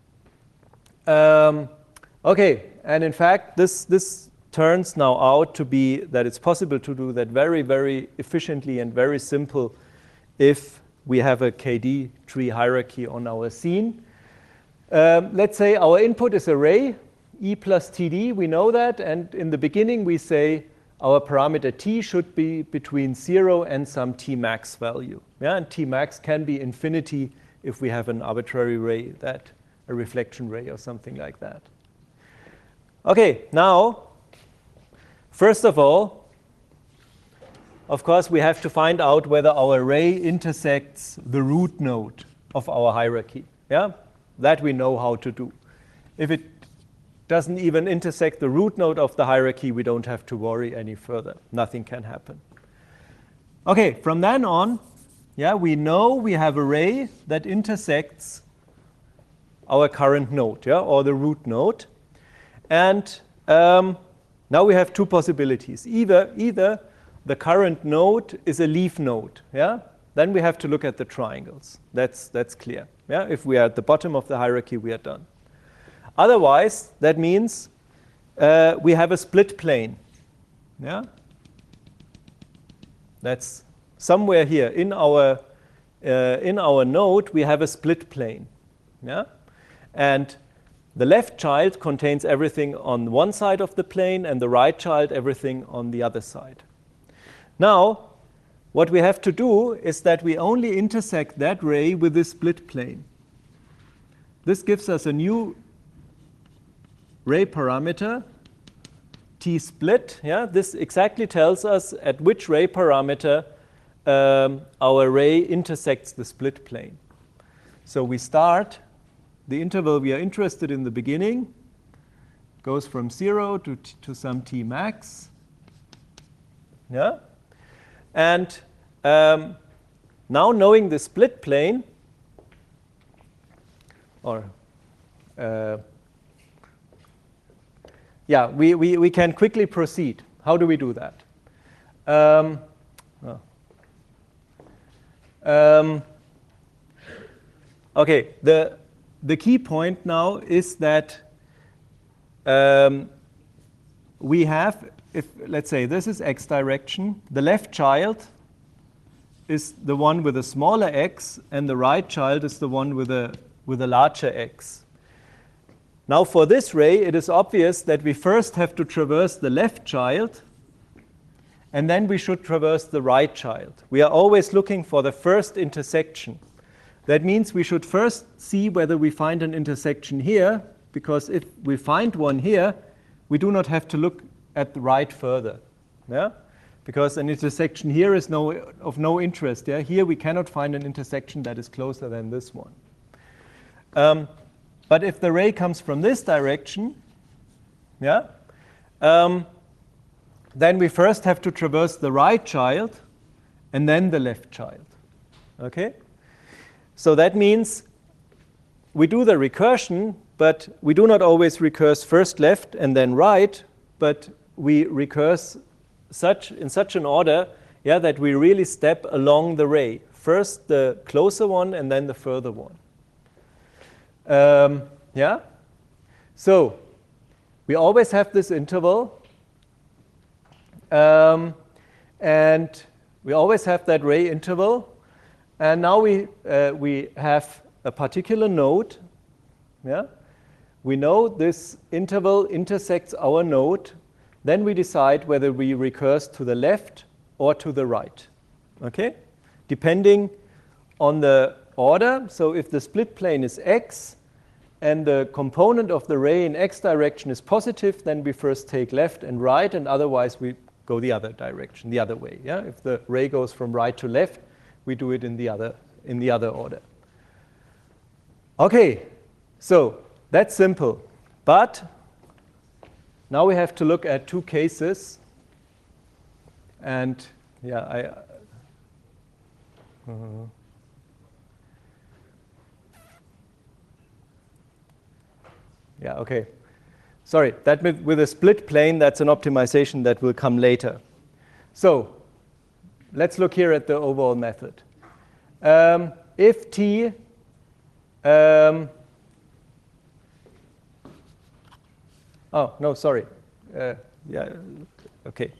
okay, and in fact, this turns now out to be that it's possible to do that very, very efficiently and very simple if we have a KD tree hierarchy on our scene. Let's say our input is array, E plus TD, we know that, and in the beginning we say our parameter T should be between 0 and some T max value. Yeah, and T max can be infinity if we have an arbitrary ray, a reflection ray or something like that. Okay, now, first of all, of course, we have to find out whether our ray intersects the root node of our hierarchy. Yeah, that we know how to do. If it doesn't even intersect the root node of the hierarchy, we don't have to worry any further. Nothing can happen. Okay, from then on, yeah, we know we have a ray that intersects our current node, yeah, or the root node. And now we have two possibilities. Either the current node is a leaf node, yeah? Then we have to look at the triangles. That's clear. Yeah? If we are at the bottom of the hierarchy, we are done. Otherwise, that means we have a split plane. Yeah? That's somewhere here in our node, we have a split plane. Yeah? And the left child contains everything on one side of the plane, and the right child everything on the other side. Now, what we have to do is that we only intersect that ray with this split plane. This gives us a new ray parameter, T split. Yeah? This exactly tells us at which ray parameter our ray intersects the split plane. So we start, the interval we are interested in the beginning goes from 0 to some T max. Yeah? And now knowing the split plane, or yeah, we can quickly proceed. How do we do that? Okay, the key point now is that we have, if let's say this is x direction, the left child is the one with a smaller x, and the right child is the one with a larger x. Now for this ray, it is obvious that we first have to traverse the left child, and then we should traverse the right child. We are always looking for the first intersection. That means we should first see whether we find an intersection here, because if we find one here, we do not have to look at the right further. Yeah? Because an intersection here is of no interest. Yeah? Here we cannot find an intersection that is closer than this one. But if the ray comes from this direction, yeah, then we first have to traverse the right child and then the left child. Okay? So that means we do the recursion, but we do not always recurse first left and then right, but we recurse in such an order, yeah, that we really step along the ray. First the closer one and then the further one. Yeah? So we always have this interval, and we always have that ray interval, And now we have a particular node. Yeah? We know this interval intersects our node. Then we decide whether we recurse to the left or to the right. Okay? Depending on the order. So if the split plane is x and the component of the ray in x direction is positive, then we first take left and right, and otherwise we go the other direction, the other way. Yeah? If the ray goes from right to left, we do it in the other order. Okay, so that's simple. But now we have to look at two cases. And yeah, yeah, okay. Sorry, that with a split plane, that's an optimization that will come later. So let's look here at the overall method. If t oh, no, sorry. Yeah, okay.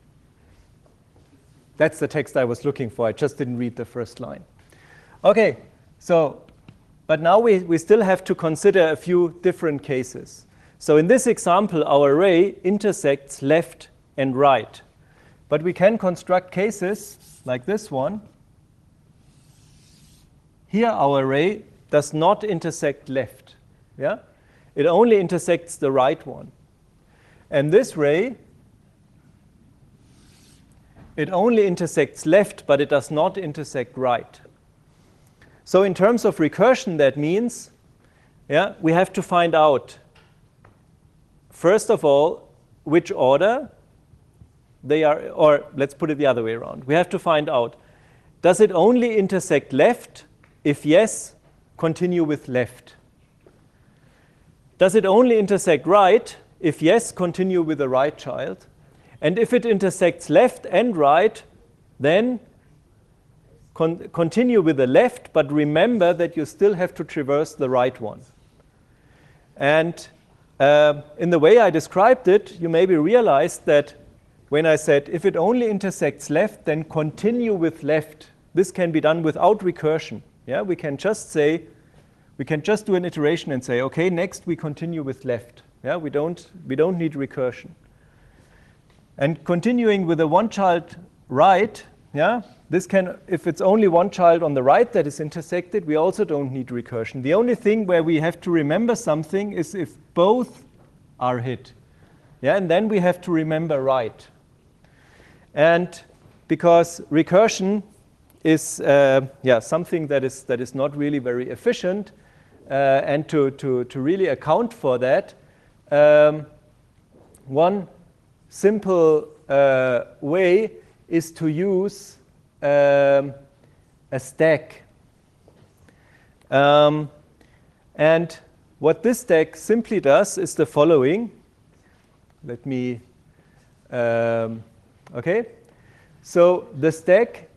That's the text I was looking for. I just didn't read the first line. Okay, so, but now we still have to consider a few different cases. So in this example, our array intersects left and right. But we can construct cases like this one. Here our array does not intersect left. Yeah? It only intersects the right one. And this ray, it only intersects left, but it does not intersect right. So in terms of recursion, that means we have to find out, first of all, which order they are, or let's put it the other way around. We have to find out, does it only intersect left? If yes, continue with left. Does it only intersect right? If yes, continue with the right child. And if it intersects left and right, then continue with the left, but remember that you still have to traverse the right one. And in the way I described it, you maybe realized that when I said if it only intersects left, then continue with left. This can be done without recursion. Yeah, we can just say, we can just do an iteration and say, okay, next we continue with left. Yeah, we don't need recursion. And continuing with a one-child right, yeah, this can, if it's only one child on the right that is intersected, we also don't need recursion. The only thing where we have to remember something is if both are hit. Yeah, and then we have to remember right. And because recursion is something that is not really very efficient, and to really account for that, one simple way is to use a stack. And what this stack simply does is the following. Let me, okay. So the stack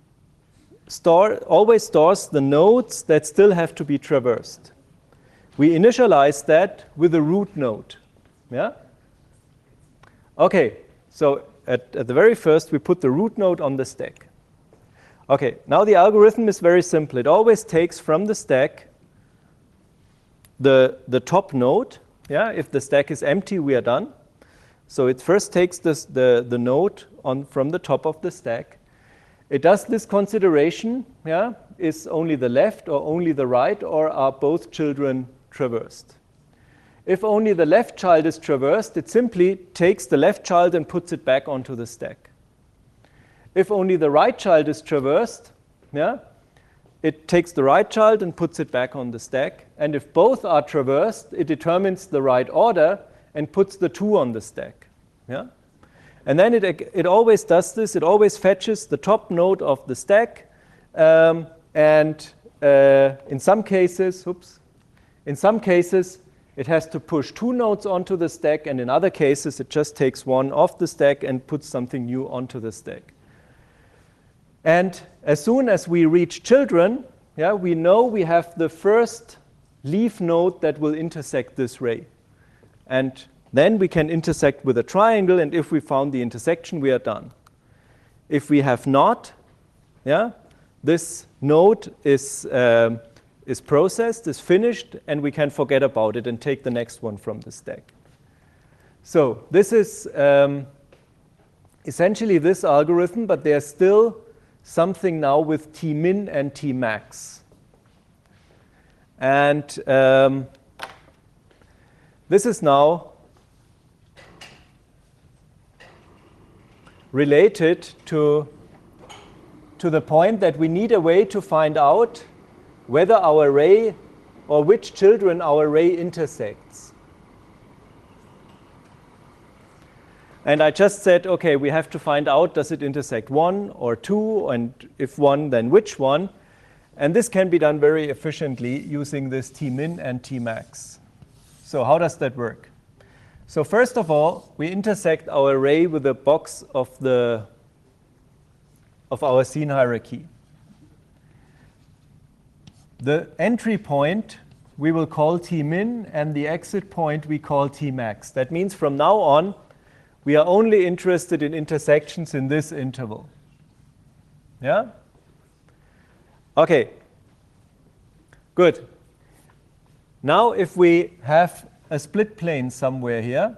always stores the nodes that still have to be traversed. We initialize that with a root node. Yeah? Okay, so at the very first, we put the root node on the stack. Okay, now the algorithm is very simple. It always takes from the stack the top node. Yeah, if the stack is empty, we are done. So it first takes the node from the top of the stack. It does this consideration, yeah, is only the left or only the right, or are both children traversed? If only the left child is traversed, it simply takes the left child and puts it back onto the stack. If only the right child is traversed, yeah, it takes the right child and puts it back on the stack. And if both are traversed, it determines the right order and puts the 2 on the stack. Yeah? And then it always does this. It always fetches the top node of the stack. In some cases, it has to push 2 nodes onto the stack. And in other cases, it just takes one off the stack and puts something new onto the stack. And as soon as we reach children, yeah, we know we have the first leaf node that will intersect this ray. And then we can intersect with a triangle, and if we found the intersection, we are done. If we have not, yeah, this node is processed, is finished, and we can forget about it and take the next one from the stack. So this is essentially this algorithm, but there's still something now with tmin and tmax. And this is now related to the point that we need a way to find out whether our array or which children our array intersects. And I just said, okay, we have to find out, does it intersect 1 or 2, and if 1, then which one? And this can be done very efficiently using this tmin and tmax. So how does that work? So first of all, we intersect our array with a box of our scene hierarchy. The entry point we will call tmin, and the exit point we call tmax. That means from now on, we are only interested in intersections in this interval. Yeah? Okay. Good. Now if we have a split plane somewhere here,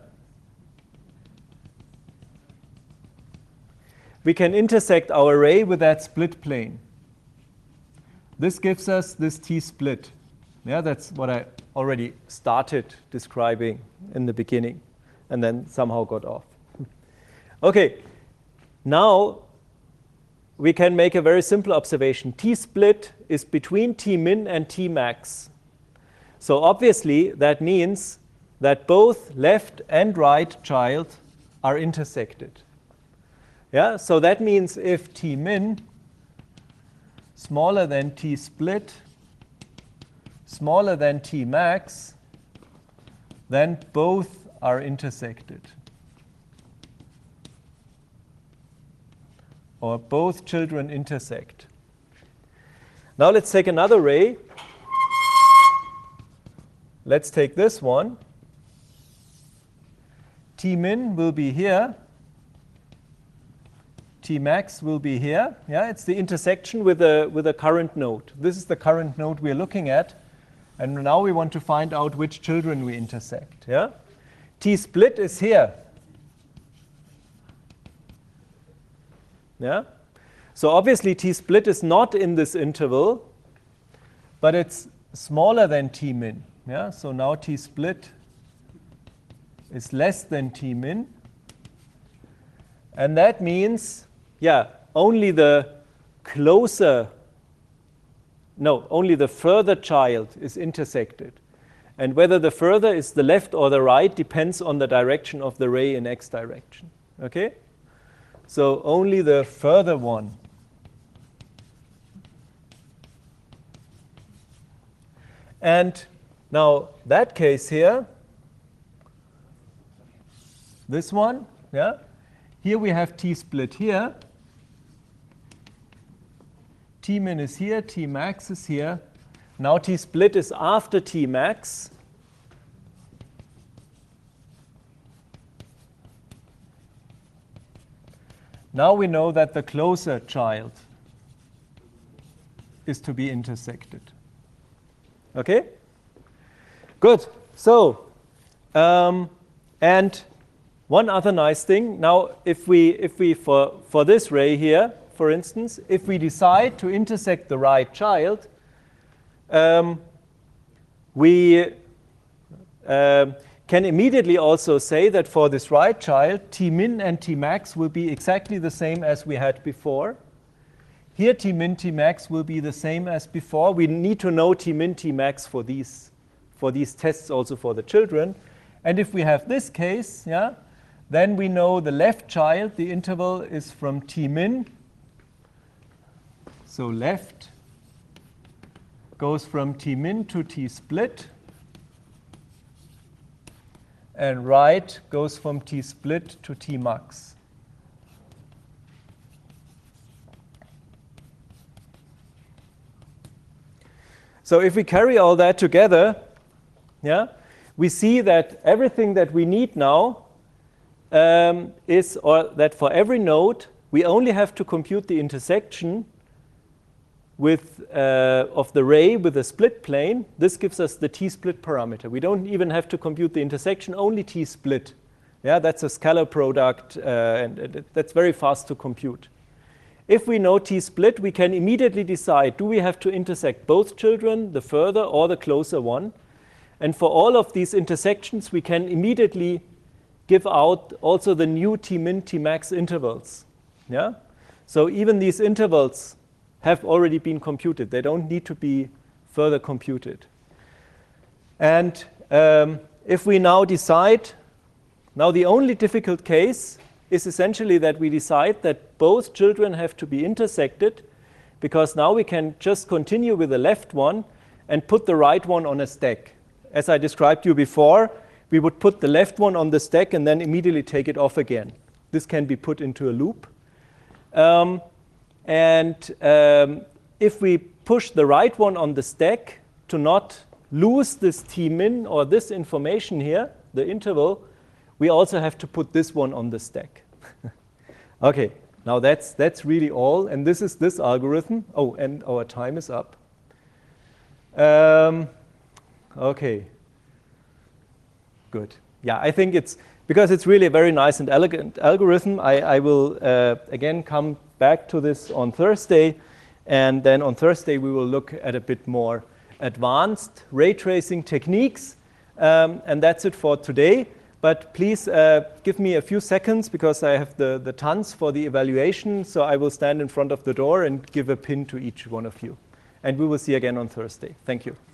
we can intersect our array with that split plane. This gives us this T-split. Yeah, that's what I already started describing in the beginning and then somehow got off. Okay, now we can make a very simple observation. T-split is between Tmin and Tmax. So obviously that means that both left and right child are intersected. Yeah, so that means if Tmin smaller than T-split smaller than Tmax, then both are intersected. Or both children intersect. Now let's take another array. Let's take this one. Tmin will be here. Tmax will be here. Yeah, it's the intersection with a current node. This is the current node we're looking at. And now we want to find out which children we intersect. Yeah? T-split is here. Yeah? So obviously T-split is not in this interval, but it's smaller than Tmin. Yeah? So now T-split is less than Tmin. And that means, yeah, only the further child is intersected. And whether the further is the left or the right depends on the direction of the ray in x direction. Okay? So only the further one. And now that case here, this one, yeah? Here we have T-split here. Tmin is here, Tmax is here. Now T-split is after Tmax. Now we know that the closer child is to be intersected. Okay? Good. So, and one other nice thing. Now, if we for this ray here, for instance, if we decide to intersect the right child, we can immediately also say that for this right child, Tmin and Tmax will be exactly the same as we had before. Here, Tmin, Tmax will be the same as before. We need to know Tmin, Tmax for these tests also for the children. And if we have this case, yeah, then we know the left child, the interval is from Tmin. So left goes from Tmin to T-split. And right goes from T-split to Tmax. So if we carry all that together, yeah, we see that everything that we need now that for every node, we only have to compute the intersection of the ray with a split plane. This gives us the t-split parameter. We don't even have to compute the intersection, only t-split. Yeah, that's a scalar product, and that's very fast to compute. If we know t-split, we can immediately decide, do we have to intersect both children, the further or the closer one? And for all of these intersections, we can immediately give out also the new t-min, t-max intervals. Yeah? So even these intervals have already been computed. They don't need to be further computed. And if we now decide, now the only difficult case is essentially that we decide that both children have to be intersected, because now we can just continue with the left one and put the right one on a stack. As I described to you before, we would put the left one on the stack and then immediately take it off again. This can be put into a loop. If we push the right one on the stack to not lose this t-min or this information here, the interval, we also have to put this one on the stack. Okay, now that's really all, and this is this algorithm. Oh, and our time is up. Okay, good. Yeah, I think because it's really a very nice and elegant algorithm. I will again come back to this on Thursday, and then on Thursday we will look at a bit more advanced ray tracing techniques, and that's it for today. But please give me a few seconds, because I have the tons for the evaluation, so I will stand in front of the door and give a pin to each one of you. And we will see you again on Thursday. Thank you.